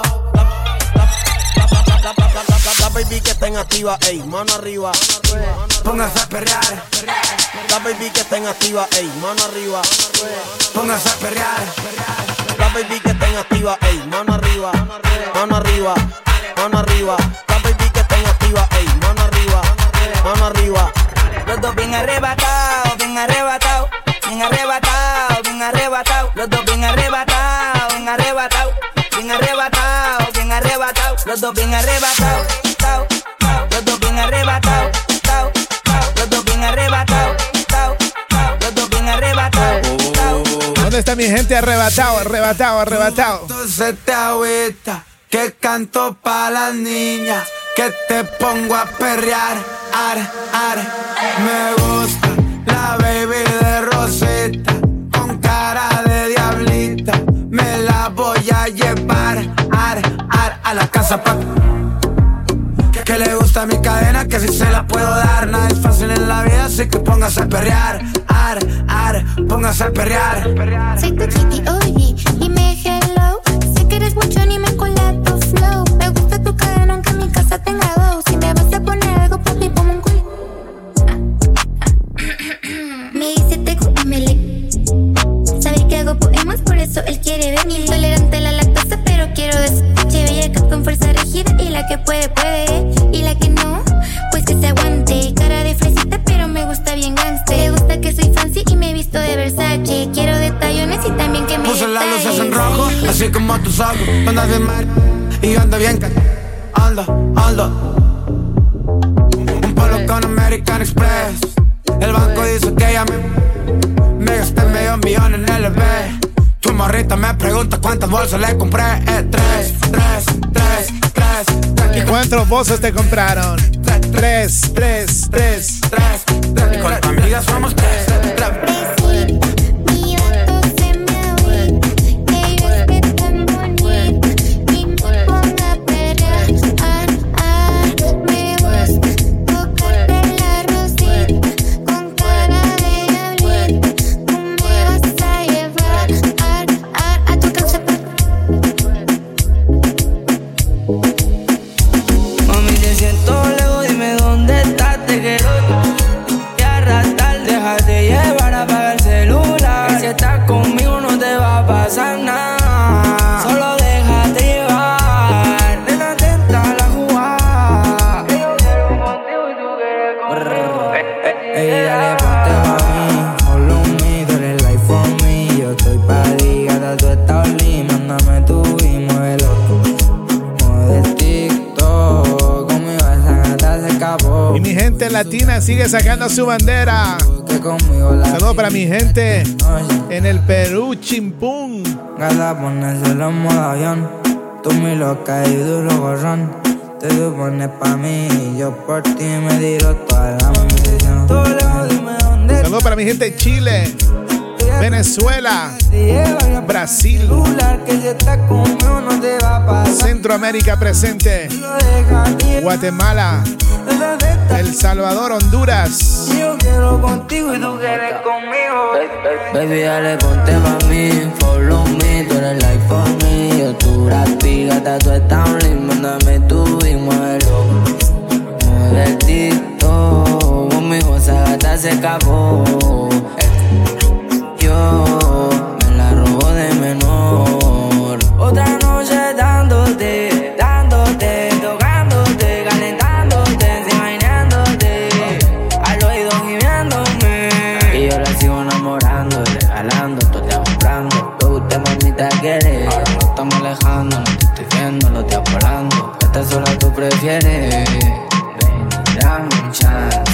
La baby que está en activa, ey, mano arriba. Póngase a perrear. La baby que está en activa, ey, mano arriba. Póngase a perrear. La baby que está en activa, ey, mano arriba. Mano arriba, mano arriba. La baby que está en activa, ey, mano arriba. Mano arriba. Los dos bien arrebatados, bien arrebatados, bien arrebatados, bien arrebatados. Los dos bien arrebatados, bien arrebatados, bien arrebatados, bien arrebatados. Los dos bien arrebatados, tao, tao. Los dos bien arrebatados, tao, tao. Los dos bien arrebatados, tao, tao. Los dos bien arrebatados, tao. ¿Dónde está mi gente arrebatado, arrebatado, arrebatado? Entonces te agüita, que canto pa' las niñas, que te pongo a perrear, ar, ar. Me gusta la baby de Rosita, con cara de diablita, me la voy a llevar, ar, ar, a la casa pa' que, que le gusta mi cadena, que si se la puedo dar. Nada es fácil en la vida, así que póngase a perrear, ar, ar, póngase a perrear. Soy tu chiqui, oye, dime hello. Sé que eres mucho ni me cola tu flow. Me gusta tu cadena aunque mi casa tenga dos. Si me vas a poner algo, papi, ponme un culo. Me dice te gusta, me le. Sabe que hago poemas, por eso él quiere ver. Intolerante a la lactosa, pero quiero despeche. Bella con fuerza rígida y la que puede, puede. Y la que no, así como tú sabes. Tú andas de mar y yo ando bien. Ando, ando. Un polo con American Express. El banco dice que ya me Me gasté medio millón en L B. Tu morrita me pregunta cuántas bolsas le compré. Eh, tres, tres, tres, tres, tres. ¿Y cuántos bolsos te compraron? Tres, tres, tres, tres. Y con tu amiga somos tres, tres. Latina sigue sacando su bandera. Saludos para mi gente en el Perú, Chimpún. Gata ponérselo en modo avión. Tú mi loca y duro gorrón. Te supones pa' mí y yo por ti me tiro toda la munición. Saludos para mi gente en Chile, Venezuela, Brasil, Centroamérica presente, Guatemala, El Salvador, Honduras. Yo quiero contigo y tú quieres conmigo. Baby, dale, ponte pa' mí, follow me, tú eres like for me. Yo tu rapi, gata, tú estás un link, mándame tú y muévelo. Mueve el TikTok, conmigo esa gata se acabó. Yo me la robo de menor. Otra noche dándote, dándote, tocándote, calentándote, imaginándote, al oído gimiéndome. Y yo la sigo enamorando, regalando, tú te vas comprando. Lo que usted mamita quiere, ahora nos estamos alejando. No te estoy viendo, lo estoy apolando. Esta sola tú prefieres, ven y dame un chance.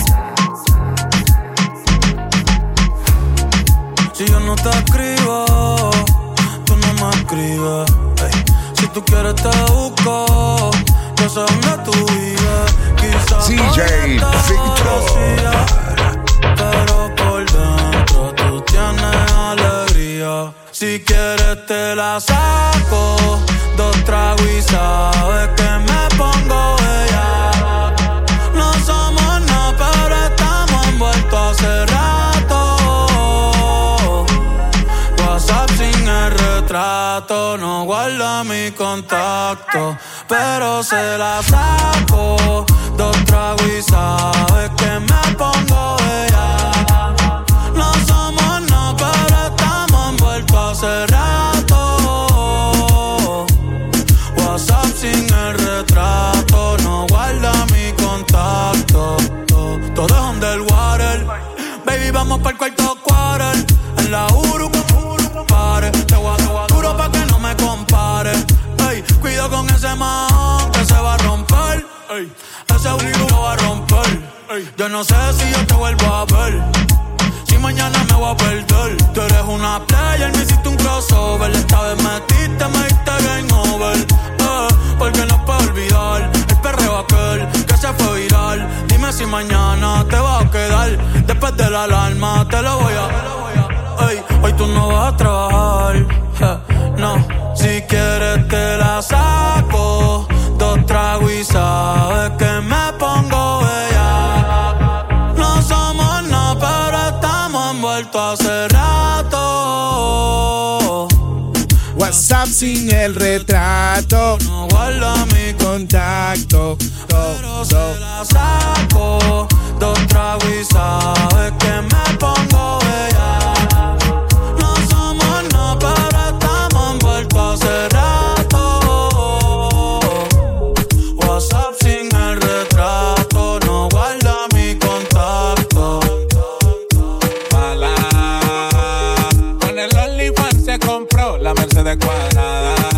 Si yo no te escribo, tú no me escribes. Ey. Si tú quieres te busco, yo sé dónde tú vives. Quizás D J Victor. Pero por dentro tú tienes alegría. Si quieres te la saco, dos tragos y sabes que me pongo bella. No somos nada, pero estamos envueltos hace rato. Sin el retrato, no guarda mi contacto, pero se la saco, dos tragos y sabes que me pongo bella. No somos nada, pero estamos envueltos hace rato. WhatsApp sin el retrato, no guarda mi contacto. Todo es underwater, baby, vamos pa'l cuarto quarter. En la Uru te voy a duro pa' que no me compare. Ey, cuido con ese man que se va a romper. Ey, ese Uru lo va a romper. Ey, yo no sé si yo te vuelvo a ver, si mañana me voy a perder. Tú eres una player, me hiciste un crossover. Esta vez metiste, me diste game over. Eh, porque no puedo olvidar el perreo aquel que se fue viral. Dime si mañana te vas a quedar. Después de la alarma te lo voy a... Ey, hoy tú no vas a trabajar, eh, no. Si quieres te la saco, dos tragos y sabes que me pongo bella. No somos nada, pero estamos envueltos hace rato. WhatsApp sin el retrato, no guarda mi contacto, pero se la saco, dos tragos y sabes que me pongo bella. Hace rato, WhatsApp sin el retrato, no guarda mi contacto. Mala, con el OnlyFans se compró la Mercedes cuadrada.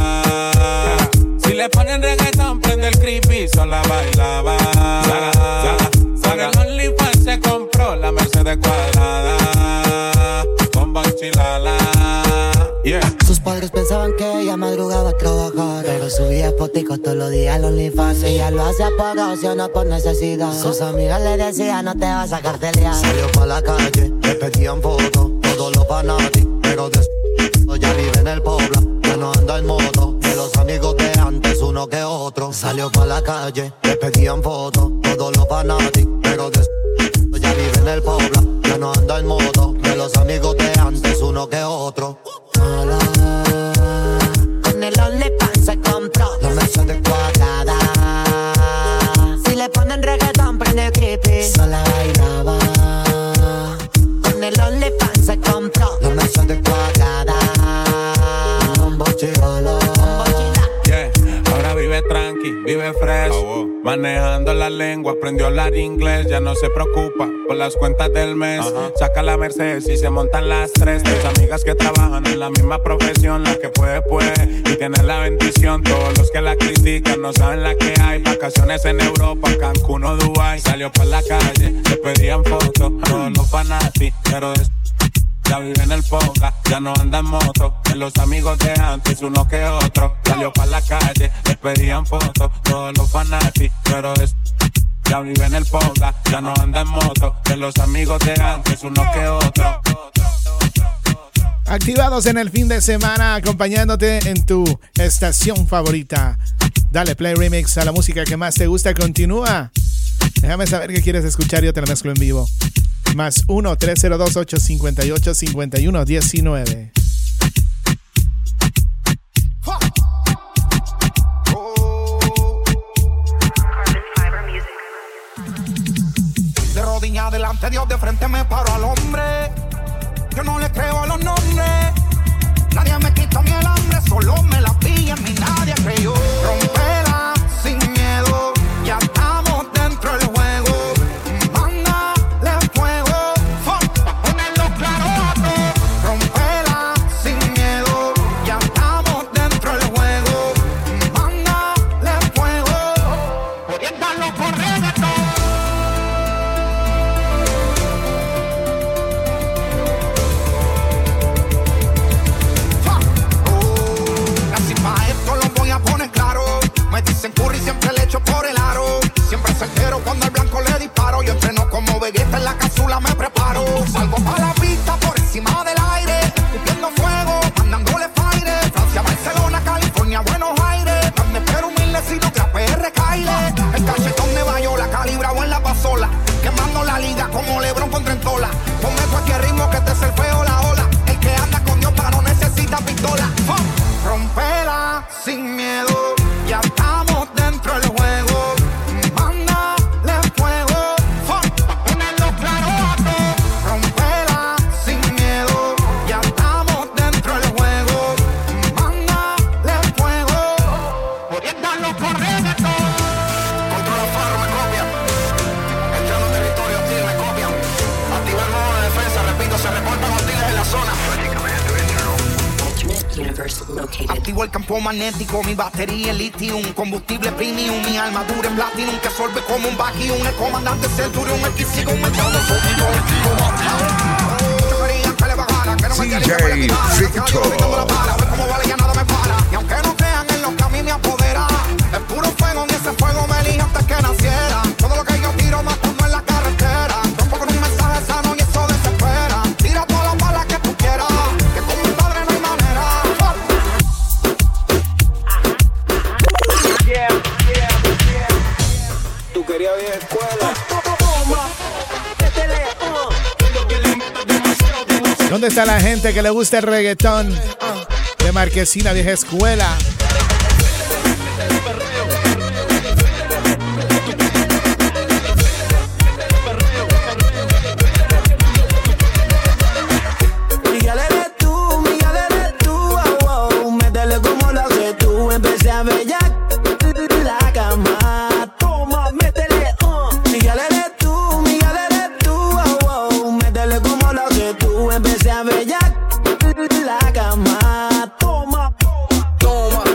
diez foticos todos los días al OnlyFans. Ella lo hace por ocio, no por necesidad. Sus amigas le decían, no te vas a cartelear. Salió pa' la calle, le pedían fotos, todos los fanáticos, pero de ya vive en el Pobla, ya no anda en moto. De los amigos de antes, uno que otro. Salió pa' la calle, le pedían fotos, todos los fanáticos, pero de ya vive en el Pobla, ya no anda en moto. De los amigos de antes, uno que otro. Hola. Con el OnlyFans se compró la Mercedes cuadrada. Si le ponen reggaetón, prende creepy. Sola bailaba. Con el OnlyFans se compró la Mercedes cuadrada. Un bochigolo. Yeah, ahora vive tranqui, vive fresh. Oh, wow. Manejando la lengua, aprendió a hablar inglés. Ya no se preocupa por las cuentas del mes. Uh-huh. Saca la Mercedes y se montan las tres. Tus amigas que trabajan en la misma profesión. La que puede, puede y tiene la bendición. Todos los que la critican no saben la que hay. Vacaciones en Europa, Cancún o Dubái. Salió por la calle, le pedían fotos. Todos los fanáticos, pero de ya vive en el Poga, ya no anda en moto. De los amigos de antes, uno que otro. Salió pa' la calle, le pedían fotos. Todos los fanáticos, pero es ya vive en el Poga, ya no anda en moto. De los amigos de antes, uno que otro. Activados en el fin de semana, acompañándote en tu estación favorita. Dale play remix a la música que más te gusta. Continúa. Déjame saber qué quieres escuchar, yo te la mezclo en vivo. Más uno tres cero dos ocho cinco ocho cinco uno uno nueve. De rodillas delante Dios, de frente me paro al hombre. Yo no le creo a los nombres. Nadie me quita mi el hambre, solo me la pillan, ni nadie creyó. Rompela sin miedo, ya estamos dentro del juego. Mándale fuego, ponerlo claro a todos. Rompela sin miedo, ya estamos dentro del juego. Mándale fuego, oriéntalo por reggaetón. En curry siempre le echo por el aro. Siempre certero cuando al blanco le disparo. Yo entreno como Vegeta en la cápsula me preparo. Salgo para la pista por encima del aire, escupiendo fuego, mandándole fire. Francia, Barcelona, California, Buenos Aires. Dame pero humilde si no te P R caile. El cachetón de Bayola, calibrado en la pasola. Quemando la liga como Lebron contra Entola. Ponme cualquier ritmo que te surfeo la ola. El que anda con Dios para no necesita pistola. ¡Oh! Rompela sin miedo. Ya estamos dentro del juego. Mándale fuego, ponerlo claro a todos. Rompela sin miedo. Ya estamos dentro del juego. Mándale fuego, oriéntalo por reggaetón. Controla Farro, me copia. Entrando en territorio hostil, me copian. Activa el modo de defensa, repito, se reportan hostiles en la zona. Activo el campo magnético, mi batería en lithium, combustible premium, mi armadura en platinum que absorbe como un vacuum. El comandante Centurion, el que sigue aumentando su tiro. D J Victor. Como vale ya nada me para. Y aunque no crean en lo que a mí me apodera, es puro fuego y ese fuego me elige antes que naciera. Todo lo que yo tiro matando en la carretera. Rompo con un mensaje sano y eso desespera. Tira todas las balas que tú quieras, que con mi padre no hay manera. Yeah, yeah, yeah. Tú querías vieja escuela. ¿Dónde está la gente que le gusta el reggaetón? De Marquesina, vieja escuela. Miguel eres tú, Miguel eres tú, oh, oh. Métele como lo haces tú. Empecé a bella la cama. Toma, métele, uh. Miguel eres tú, Miguel eres tú, oh, oh. Métele como lo haces tú. Empecé a bella la cama. Toma, toma.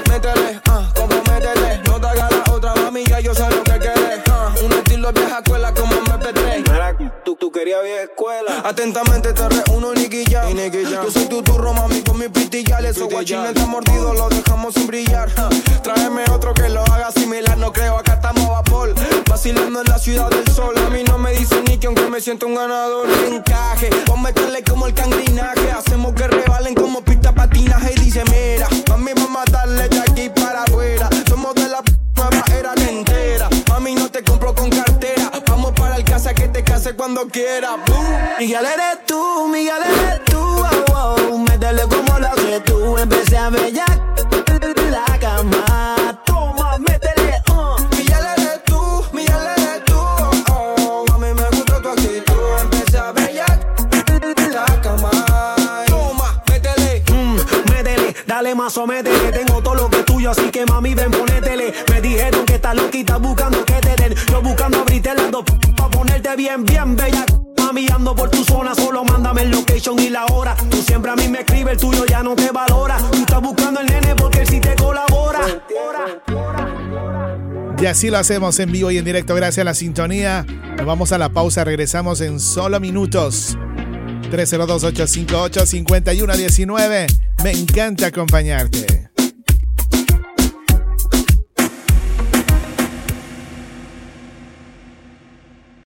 quería vieja escuela. Atentamente te reúno, Nicky Jam. Yo soy tu turro, mami, con mi pitillal. Esos guachines tan mordidos los dejamos sin brillar. Tráeme otro que lo haga similar, no creo, acá estamos a vapor. Vacilando en la ciudad del sol. A mí no me dicen ni que aunque me siento un ganador. Encaje, vos meterle como el cangrinaje. Hacemos que rebalen como pista patinaje. Y dice, mira, mami, vamos a darle de aquí para afuera. Somos de la nueva era entera. Mami, no te compro con cartera. Vamos para el casa que te case cuando quiera. Miguel eres tú, Miguel eres tú, oh, oh. Métele como lo haces tú. Empecé a bellar la cama. Toma, métele, uh. Miguel eres tú, Miguel eres tú, oh, oh. Mami, me gusta tu actitud. Empecé a bellar la cama. Toma, métele, mm, métele, dale más o métele. Tengo todo lo que es tuyo, así que mami, ven, ponétele. Me dijeron que estás loquita buscando que te den. Yo buscando abrirte las dos pa' ponerte bien, bien bella. Mami, ando por tu zona, solo mándame el location y la hora. Tú siempre a mí me escribes, el tuyo ya no te valora. Tú estás buscando el nene porque él sí te colabora. Y así lo hacemos en vivo y en directo gracias a la sintonía. Nos vamos a la pausa, regresamos en solo minutos. tres cero dos, ocho cinco ocho, cinco uno uno nueve. Me encanta acompañarte.